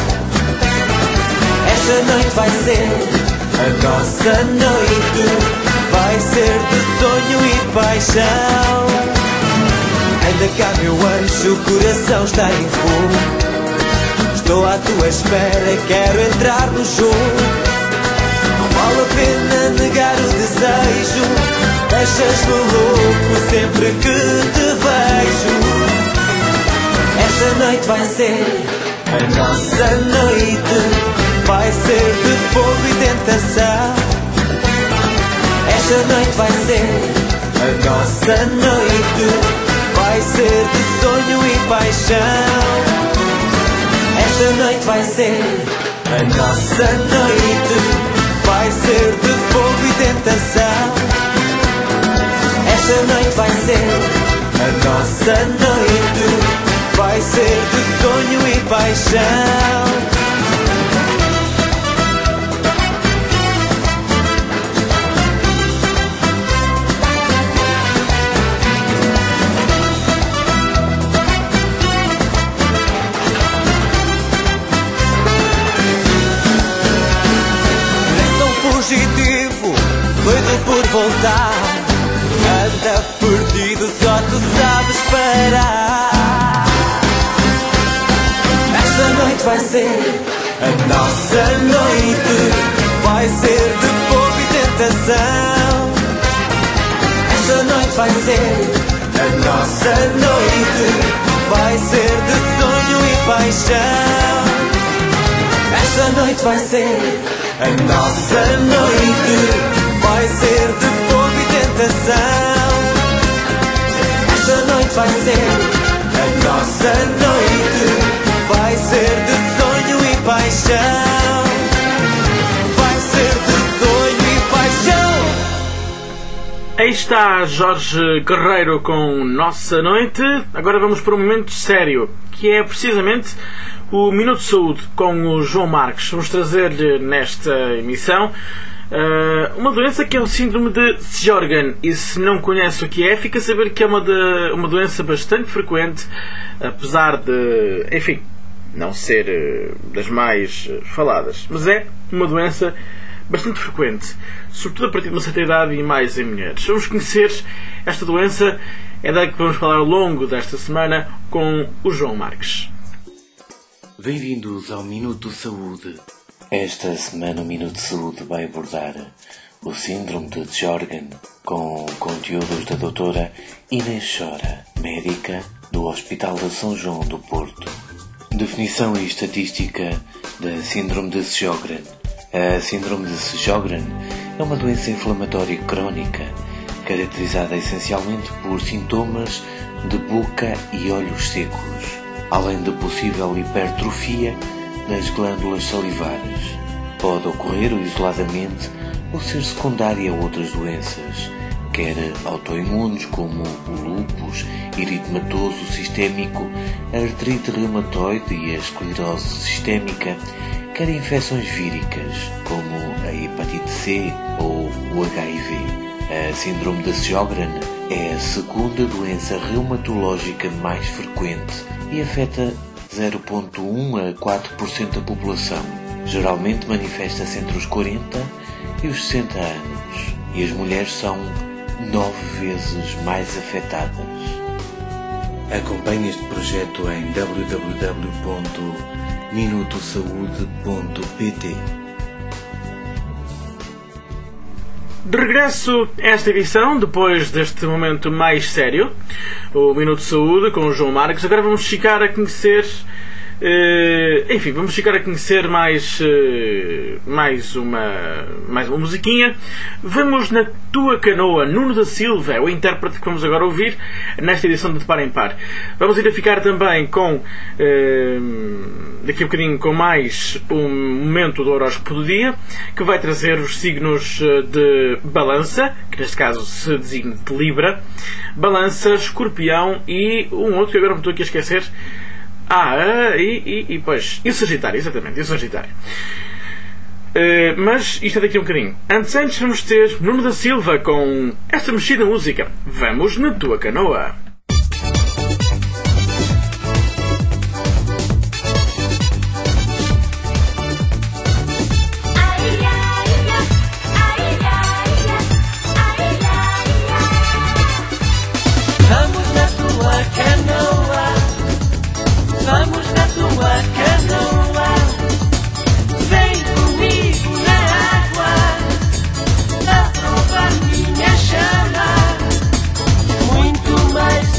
Esta noite vai ser a nossa noite. Vai ser de sonho e paixão. Anda cá meu anjo, o coração está em fogo. Estou à tua espera, quero entrar no jogo. Não vale a pena negar o desejo. Deixas-me louco sempre que te vejo. Esta noite vai ser a nossa noite. Vai ser de fogo e tentação. Esta noite vai ser a nossa noite. Vai ser de sonho e paixão. Esta noite vai ser A nossa noite vai ser de fogo e tentação. Esta noite vai ser a nossa noite, vai ser de sonho e paixão. Fugitivo, doido por voltar, anda perdido, só tu sabes parar. Esta noite vai ser a nossa noite, vai ser de fogo e tentação. Esta noite vai ser a nossa noite, vai ser de sonho e paixão. Esta noite vai ser a nossa noite, vai ser de fogo e tentação. Esta noite vai ser a nossa noite, vai ser de sonho e paixão. Vai ser de sonho e paixão. Aí está Jorge Guerreiro com Nossa Noite. Agora vamos para um momento sério, que é precisamente o Minuto de Saúde com o João Marques. Vamos trazer-lhe nesta emissão uh, uma doença que é o síndrome de Sjögren. E se não conhece o que é, fica a saber que é uma, de, uma doença bastante frequente, apesar de, enfim, não ser uh, das mais faladas. Mas é uma doença bastante frequente, sobretudo a partir de uma certa idade e mais em mulheres. Vamos conhecer esta doença, é dela que vamos falar ao longo desta semana com o João Marques. Bem-vindos ao Minuto Saúde. Esta semana o Minuto Saúde vai abordar o síndrome de Sjögren com conteúdos da doutora Inês Chora, médica do Hospital de São João do Porto. Definição e estatística da síndrome de Sjögren. A síndrome de Sjögren é uma doença inflamatória crónica caracterizada essencialmente por sintomas de boca e olhos secos, além de possível hipertrofia nas glândulas salivares. Pode ocorrer isoladamente ou ser secundária a outras doenças, quer autoimunes como o lúpus eritematoso sistémico, a artrite reumatoide e a esclerose sistémica, quer infecções víricas como a hepatite C ou o H I V. A síndrome de Sjögren é a segunda doença reumatológica mais frequente e afeta zero vírgula um a quatro por cento da população. Geralmente manifesta-se entre os quarenta e os sessenta anos e as mulheres são nove vezes mais afetadas. Acompanhe este projeto em w w w ponto minuto saúde ponto p t. De regresso a esta edição, depois deste momento mais sério, o Minuto de Saúde com o João Marques, agora vamos ficar a conhecer, uh, enfim, vamos ficar a conhecer mais, uh, mais, uma, mais uma musiquinha. Vamos na Tua Canoa, Nuno da Silva, é o intérprete que vamos agora ouvir nesta edição de De Par em Par. Vamos ainda ficar também com, uh, daqui a bocadinho, com mais um momento do horóscopo do dia, que vai trazer os signos de Balança, que neste caso se designa de Libra, Balança, Escorpião e um outro que agora me estou aqui a esquecer. Ah, e, e, e pois, e o Sagitário, exatamente, e o Sagitário. Uh, mas isto é daqui a um bocadinho. Antes, antes vamos ter Nuno da Silva com esta mexida música. Vamos na Tua Canoa. Vamos na tua canoa, vamos na tua canoa, vem comigo na água, a provar minha chama, muito mais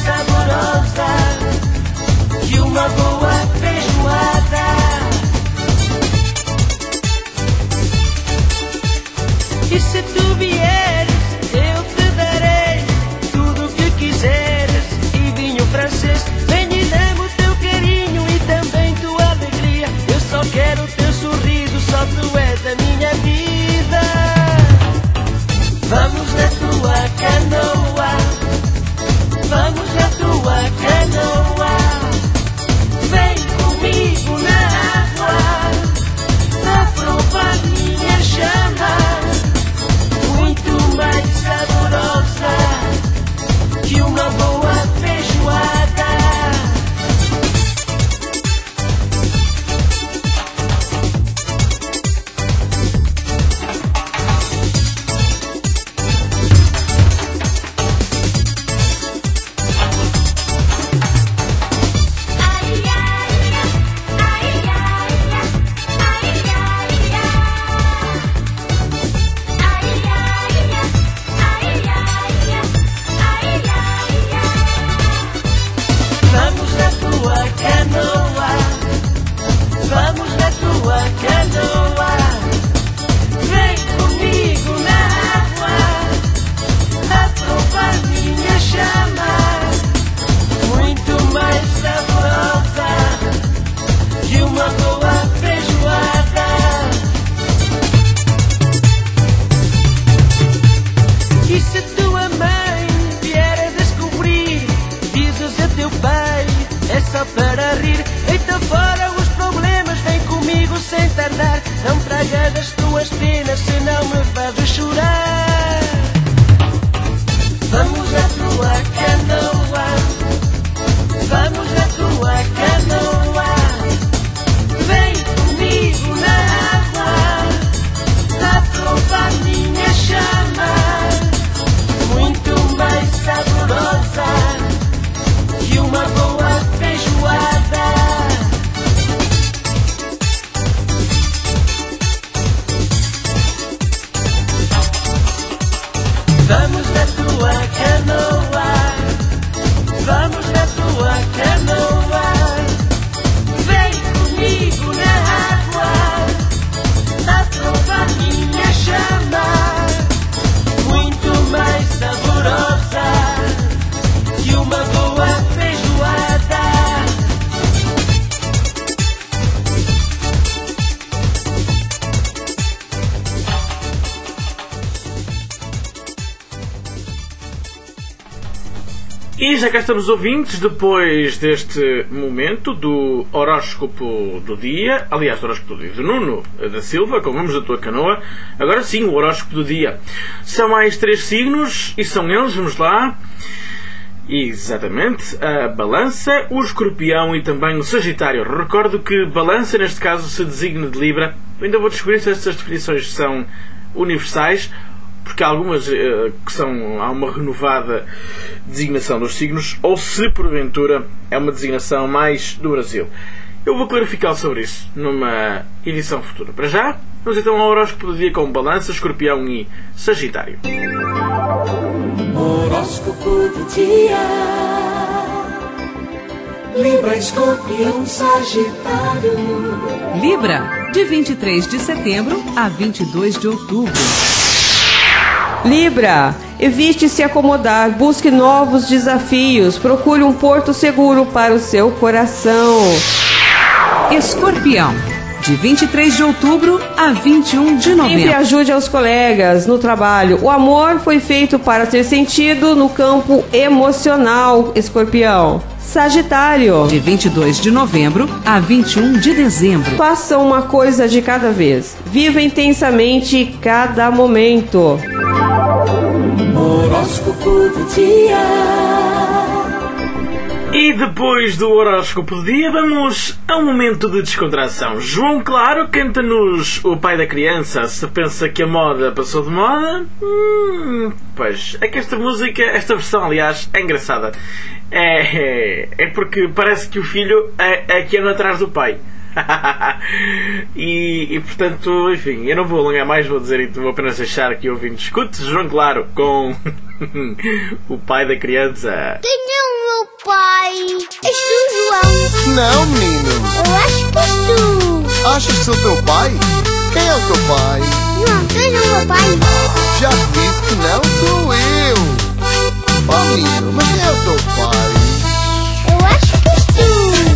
E já cá estamos, ouvintes, depois deste momento do horóscopo do dia, aliás, do horóscopo do dia do Nuno da Silva, com Vamos da Tua Canoa. Agora sim, o horóscopo do dia. São mais três signos e são eles, vamos lá. Exatamente, a Balança, o Escorpião e também o Sagitário. Recordo que Balança, neste caso, se designa de Libra. Eu ainda vou descobrir se estas definições são universais, porque há algumas uh, que são, há uma renovada designação dos signos, ou se porventura é uma designação mais do Brasil. Eu vou clarificar sobre isso numa edição futura. Para já, vamos então ao horóscopo do dia com Balança, Escorpião e Sagitário. Horóscopo do dia. Libra, Escorpião, Sagitário. Libra, de vinte e três de setembro a vinte e dois de outubro. Libra, evite se acomodar, busque novos desafios, procure um porto seguro para o seu coração. Escorpião, de vinte e três de outubro a vinte e um de novembro. Sempre ajude aos colegas no trabalho. O amor foi feito para ser sentido no campo emocional, Escorpião. Sagitário, de vinte e dois de novembro a vinte e um de dezembro. Faça uma coisa de cada vez. Viva intensamente cada momento. Horóscopo do dia. E depois do horóscopo do dia, vamos a um momento de descontração. João Claro canta-nos O Pai da Criança. Se pensa que a moda passou de moda, hum, pois, é que esta música, esta versão, aliás, é engraçada. É, é porque parece que o filho é, é que anda atrás do pai. e, e portanto, enfim, eu não vou alongar mais, vou dizer, vou apenas deixar aqui ouvindo. Escute João Claro com O Pai da Criança. Quem é o meu pai? És tu, João? Não, menino. Eu acho que és tu. Achas que sou teu pai? Quem é o teu pai? Não, tu és o meu pai. Já disse que não sou eu. Oh, menino, mas quem é o teu pai? Eu acho que és tu.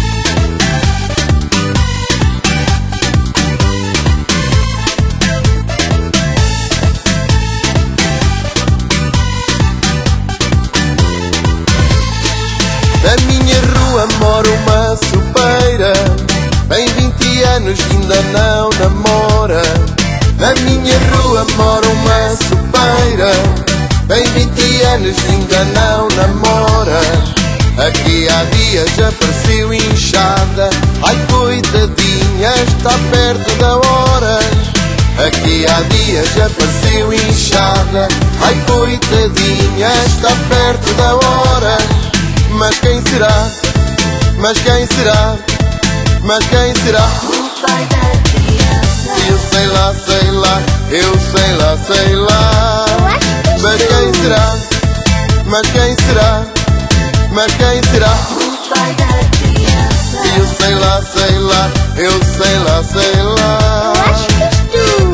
Na minha rua mora uma sopeira, tem vinte anos e ainda não namora. Na minha rua mora uma sopeira, tem vinte anos e ainda não namora. Aqui há dias apareceu inchada, ai coitadinha, está perto da hora. Aqui há dias apareceu inchada, ai coitadinha, está perto da hora. Mas quem será? Mas quem será? Mas quem será? O pai da criança. Eu sei lá, sei lá, eu sei lá, sei lá. Mas quem será? Mas quem será? Mas quem será? O pai da criança. Eu sei lá, sei lá, eu sei lá, sei lá. Eu acho que és tu.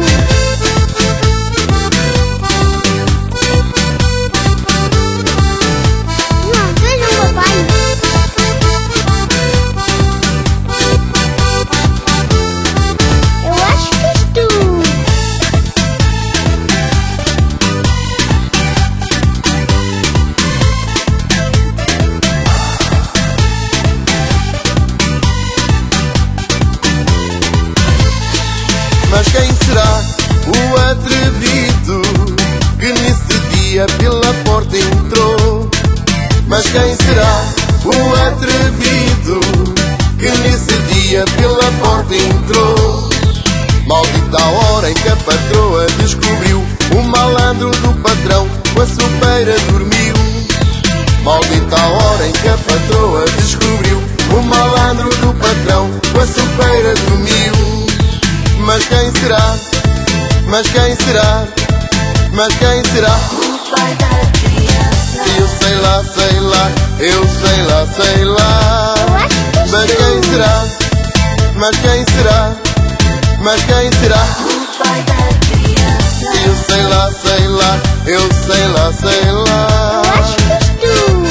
Mas quem será o atrevido que nesse dia pela porta entrou? Mas quem será o atrevido que nesse dia pela porta entrou? Maldita a hora em que a patroa descobriu o malandro do patrão com a sopeira dormiu. Maldita a hora em que a patroa descobriu o malandro do patrão com a sopeira dormiu. Mas quem será? Mas quem será? Mas quem será? O pai da criança. Eu sei lá, sei lá, eu sei lá, sei lá. Mas quem será? Mas quem será? Mas quem será? O pai da criança. Eu sei lá, sei lá, eu sei lá, sei lá. Eu acho que és tu.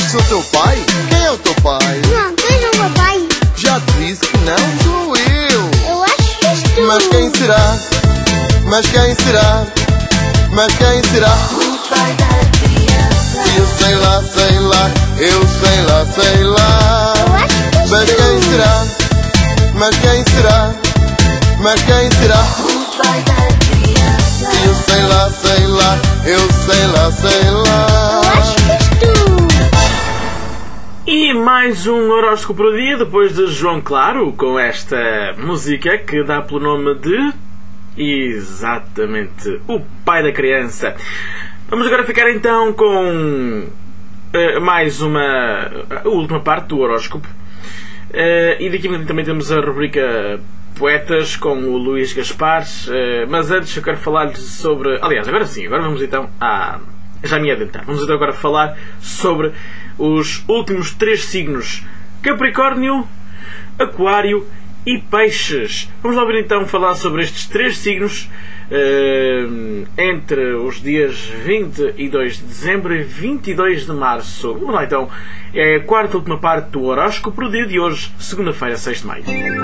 sou teu pai? Quem é o teu pai? Não, tu és o meu pai. Já te disse que não sou eu. Eu acho que és tu. Mas quem será? Mas quem será? Mas quem será? O pai da criança. Eu sei lá, sei lá, eu sei lá, sei lá. Eu acho que és Mas tu. quem será? Mas quem será? Mas quem será? O pai da criança. Eu sei lá, sei lá, eu sei lá, sei lá. Eu acho que és tu. E mais um horóscopo do dia, depois de João Claro, com esta música que dá pelo nome de... Exatamente, o pai da criança. Vamos agora ficar então com uh, mais uma... a última parte do horóscopo. Uh, e daqui a pouco também temos a rubrica Poetas com o Luís Gaspar. Uh, mas antes eu quero falar-lhes sobre... Aliás, agora sim, agora vamos então a... Já me adiantar. Vamos então agora falar sobre os últimos três signos: Capricórnio, Aquário e Peixes. Vamos lá ver então falar sobre estes três signos uh, entre os dias vinte e dois de dezembro e vinte e dois de março. Vamos lá então. É a quarta e última parte do horóscopo para o dia de hoje, segunda-feira, seis de maio.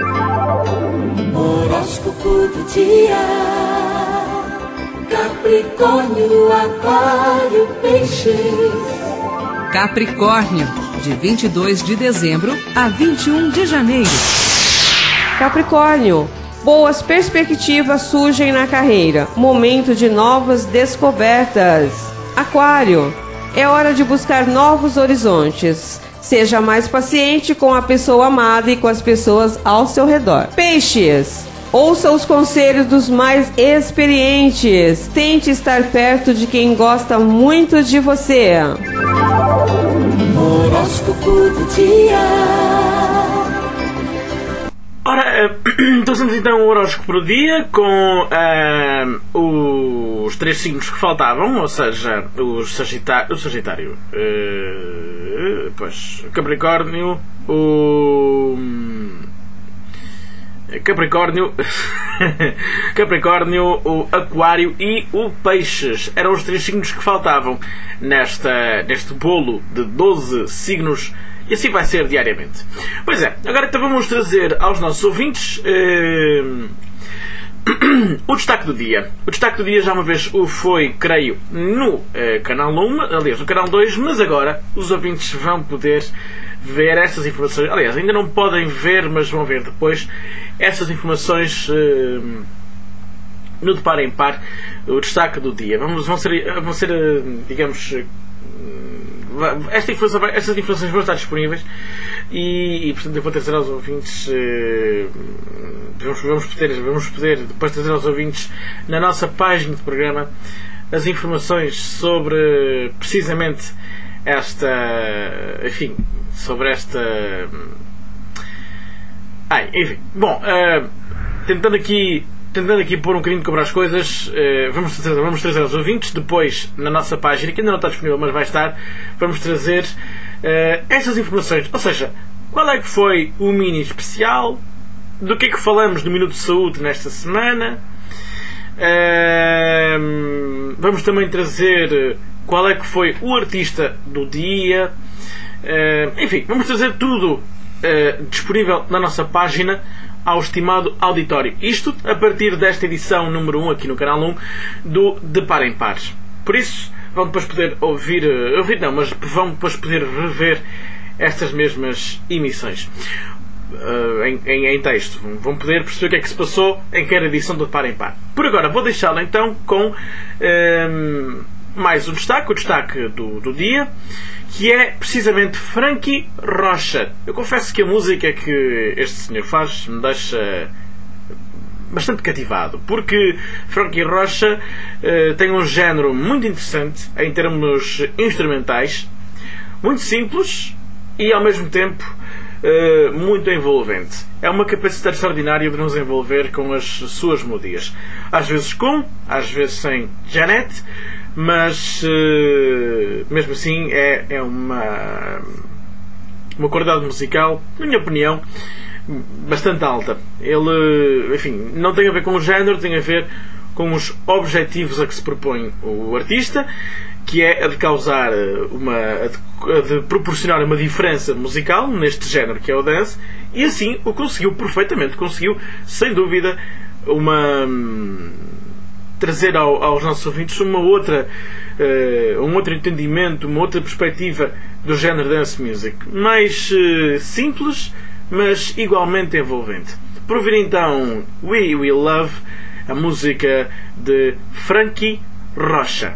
Horóscopo do dia. Capricórnio, Aquário, Peixes. Capricórnio, de vinte e dois de dezembro a vinte e um de janeiro. Capricórnio, boas perspectivas surgem na carreira, momento de novas descobertas. Aquário, é hora de buscar novos horizontes. Seja mais paciente com a pessoa amada e com as pessoas ao seu redor. Peixes, ouça os conselhos dos mais experientes. Tente estar perto de quem gosta muito de você. Horóscopo do dia. Ora, então temos então o horóscopo do dia com uh, os três signos que faltavam, ou seja, o Sagitário, o Sagitário, uh, pois, Capricórnio, o Capricórnio, Capricórnio, o Aquário e o Peixes. Eram os três signos que faltavam nesta, neste bolo de doze signos. E assim vai ser diariamente. Pois é, agora então vamos trazer aos nossos ouvintes uh, o destaque do dia. O destaque do dia já uma vez o foi, creio, no uh, canal um, aliás, no canal dois, mas agora os ouvintes vão poder ver estas informações. Aliás, ainda não podem ver, mas vão ver depois estas informações uh, no de par em par, o destaque do dia. Vamos, vão ser, vão ser uh, digamos... Esta informação, estas informações vão estar disponíveis e, e portanto eu vou trazer aos ouvintes uh, vamos, vamos, poder, vamos poder depois trazer aos ouvintes na nossa página de programa as informações sobre precisamente esta, enfim, sobre esta ai, enfim, bom, uh, tentando aqui Tentando aqui pôr um bocadinho de cobrar as coisas, vamos trazer, vamos trazer aos ouvintes, depois na nossa página, que ainda não está disponível, mas vai estar, vamos trazer uh, estas informações. Ou seja, qual é que foi o mini especial, do que é que falamos no Minuto de Saúde nesta semana, uh, vamos também trazer qual é que foi o artista do dia, uh, enfim, vamos trazer tudo uh, disponível na nossa página ao estimado auditório. Isto a partir desta edição número um aqui no canal um do De Par em Pares. Por isso vão depois poder ouvir, ouvir não, mas vão depois poder rever estas mesmas emissões uh, em, em, em texto. Vão poder perceber o que é que se passou em cada edição do De Par em Par. Por agora vou deixá-lo então com um, mais um destaque, o destaque do, do dia, que é precisamente Frankie Rocha. Eu confesso que a música que este senhor faz me deixa bastante cativado, porque Frankie Rocha uh, tem um género muito interessante em termos instrumentais, muito simples e ao mesmo tempo uh, muito envolvente. É uma capacidade extraordinária de nos envolver com as suas melodias. Às vezes com, às vezes sem Janet, mas uh, mesmo assim é, é uma uma qualidade musical, na minha opinião, bastante alta. Ele, enfim, não tem a ver com o género, tem a ver com os objetivos a que se propõe o artista, que é a de causar uma, a de de proporcionar uma diferença musical neste género que é o dance, e assim o conseguiu perfeitamente. Conseguiu, sem dúvida, uma trazer ao, aos nossos ouvintes uma outra, uh, um outro entendimento, uma outra perspectiva do género dance music. Mais uh, simples, mas igualmente envolvente. Por ouvir então We Will Love, a música de Frankie Rocha.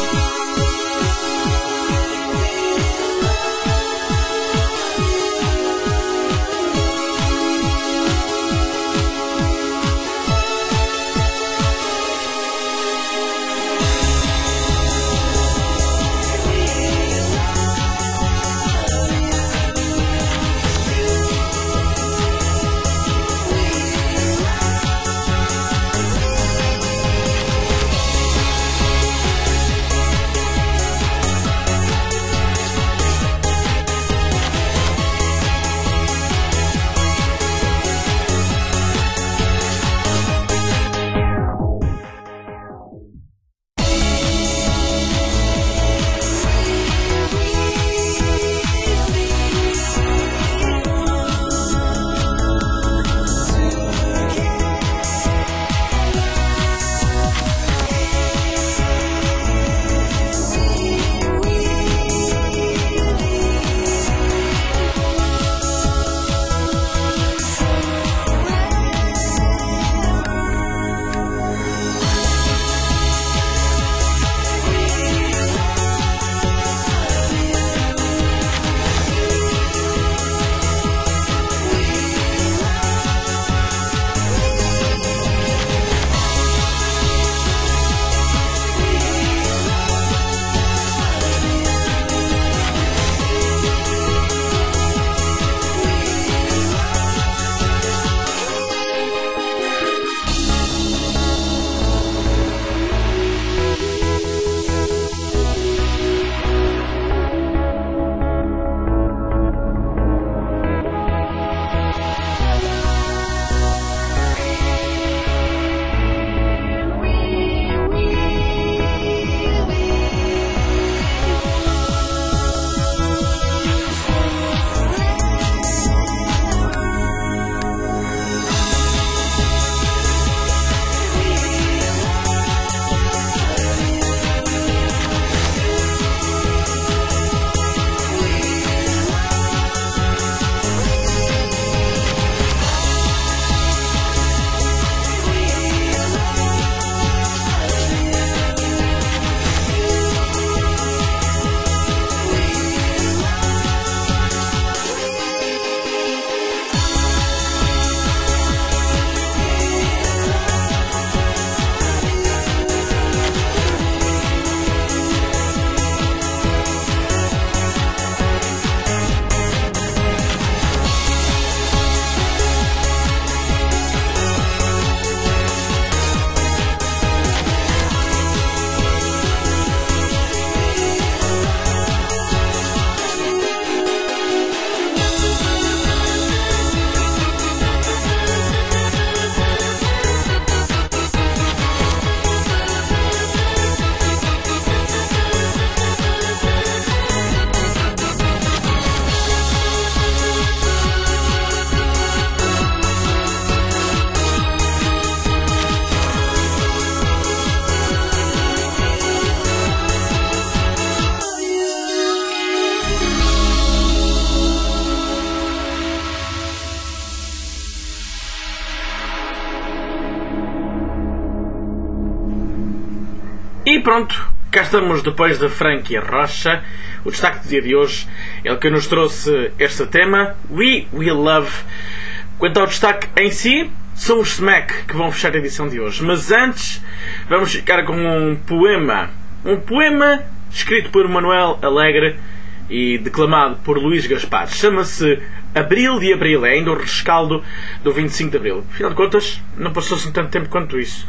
E pronto, cá estamos depois de Frankie Rocha. O destaque do dia de hoje, ele que nos trouxe este tema, We Will Love. Quanto ao destaque em si, são os Smack que vão fechar a edição de hoje. Mas antes, vamos ficar com um poema. Um poema escrito por Manuel Alegre e declamado por Luís Gaspar. Chama-se Abril de Abril. É ainda o rescaldo do vinte e cinco de Abril. Afinal de contas, não passou assim tanto tempo quanto isso.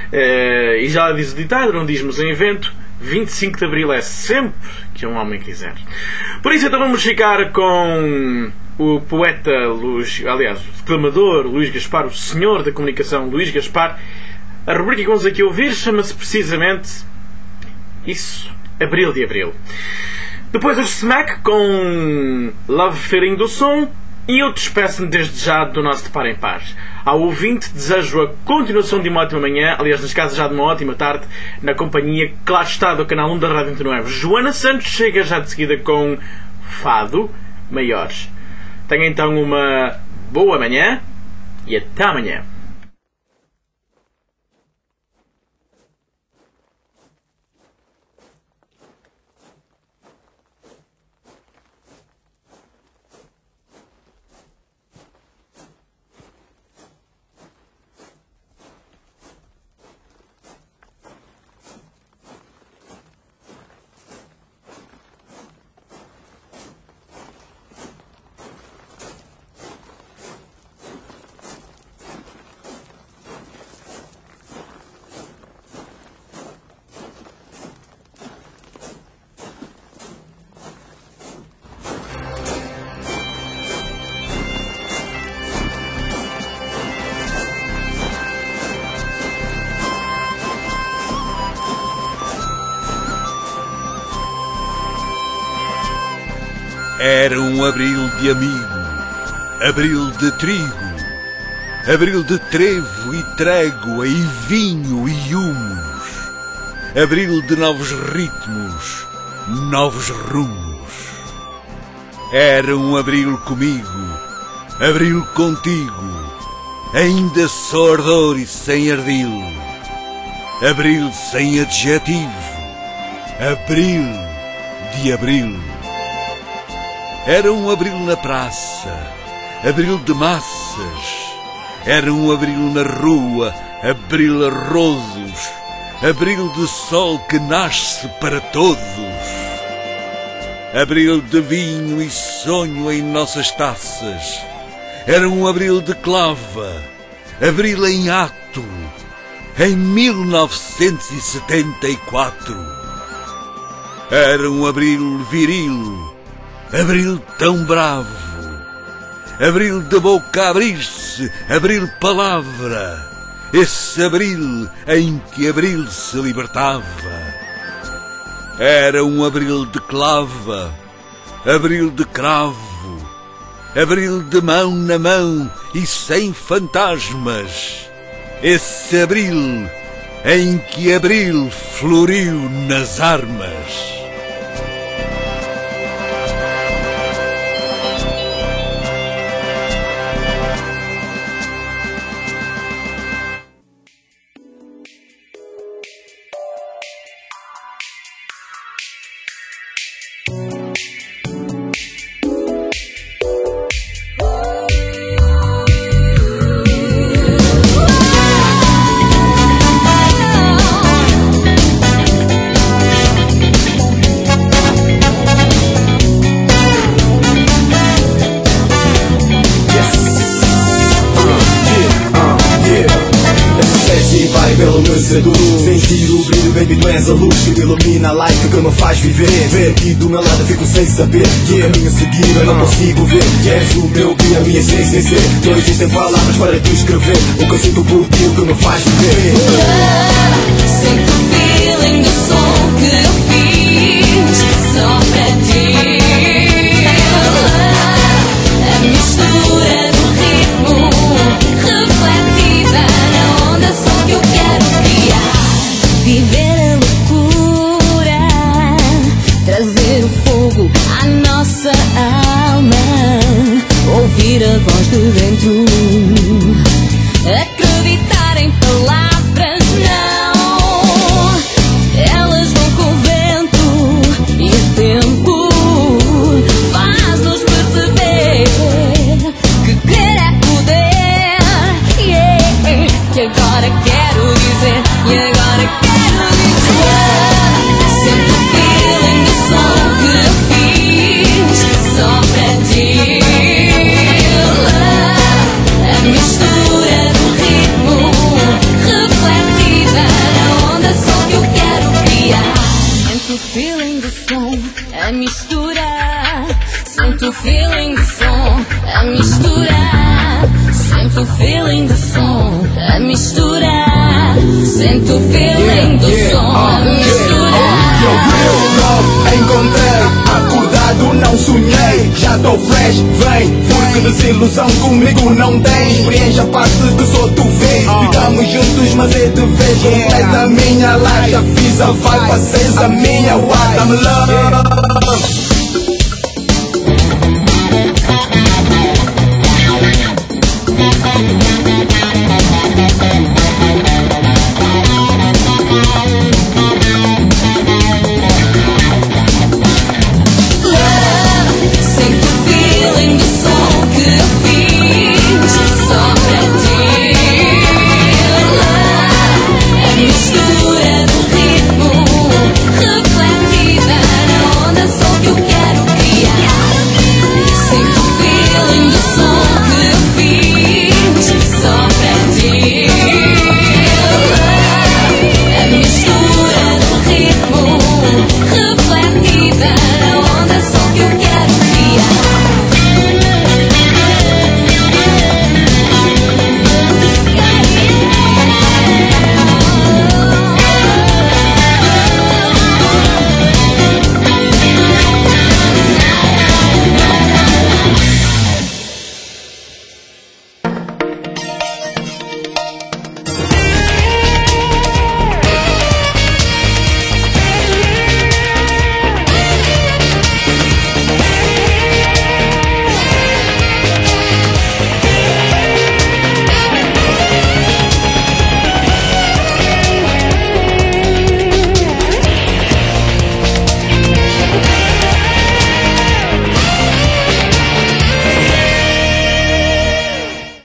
Uh, e já diz o ditado, não diz-nos em evento, vinte e cinco de Abril é sempre que um homem quiser. Por isso, então vamos ficar com o poeta, Luís, aliás, o declamador Luís Gaspar, o senhor da comunicação Luís Gaspar. A rubrica que vamos aqui ouvir chama-se precisamente isso, Abril de Abril. Depois os Smack com Love Feeling do Som. E eu despeço-me desde já do nosso Deparo em Pares. Ao ouvinte desejo a continuação de uma ótima manhã, aliás, neste caso já de uma ótima tarde, na companhia, claro está, do canal um da Rádio vinte e nove. Joana Santos chega já de seguida com Fado Maiores. Tenha então uma boa manhã e até amanhã. Era um abril de amigo, abril de trigo, abril de trevo e trégua e vinho e humos, abril de novos ritmos, novos rumos. Era um abril comigo, abril contigo, ainda só ardor e sem ardil, abril sem adjetivo, abril de abril. Era um abril na praça, abril de massas. Era um abril na rua, abril a rosos, abril de sol que nasce para todos. Abril de vinho e sonho em nossas taças. Era um abril de clava, abril em ato, em mil novecentos e setenta e quatro. Era um abril viril, abril tão bravo, abril de boca a abrir-se, abril palavra, esse abril em que abril se libertava. Era um abril de clava, abril de cravo, abril de mão na mão e sem fantasmas, esse abril em que abril floriu nas armas. Sentir o brilho, baby, tu és a luz que me ilumina a life que me faz viver. Ver aqui do meu lado fico sem saber que é a minha seguir, eu não consigo ver. Que és o meu guia, a minha essência ser. Não existem palavras para te escrever o que eu sinto por ti, o que me faz viver. Sinto o feeling do som que eu fiz só para ti. A mistura do ritmo refletida na onda só que eu quero criar. Viver a loucura, trazer o fogo à nossa alma, ouvir a voz de dentro, acreditar em palavras, não. Elas vão com o vento e o tempo faz-nos perceber que querer é poder. Yeah. Que agora quero dizer, e agora quero dizer. Sinto o feeling do som que eu fiz só para ti. A mistura do ritmo refletida na onda só que eu quero criar. Sinto o feeling do som, a mistura. Sinto o feeling do som, a mistura. Sinto o feeling do som, a mistura. Sinto o feeling do som, a mistura. Your real love encontrei. quando não sonhei. Já tô fresh, vem, fui que desilusão comigo não tem. Experiência parte que só tu vês. Ficamos juntos mas é de vez. Completa a minha life, já fiz a vibe, aceso a minha wife. I'm love.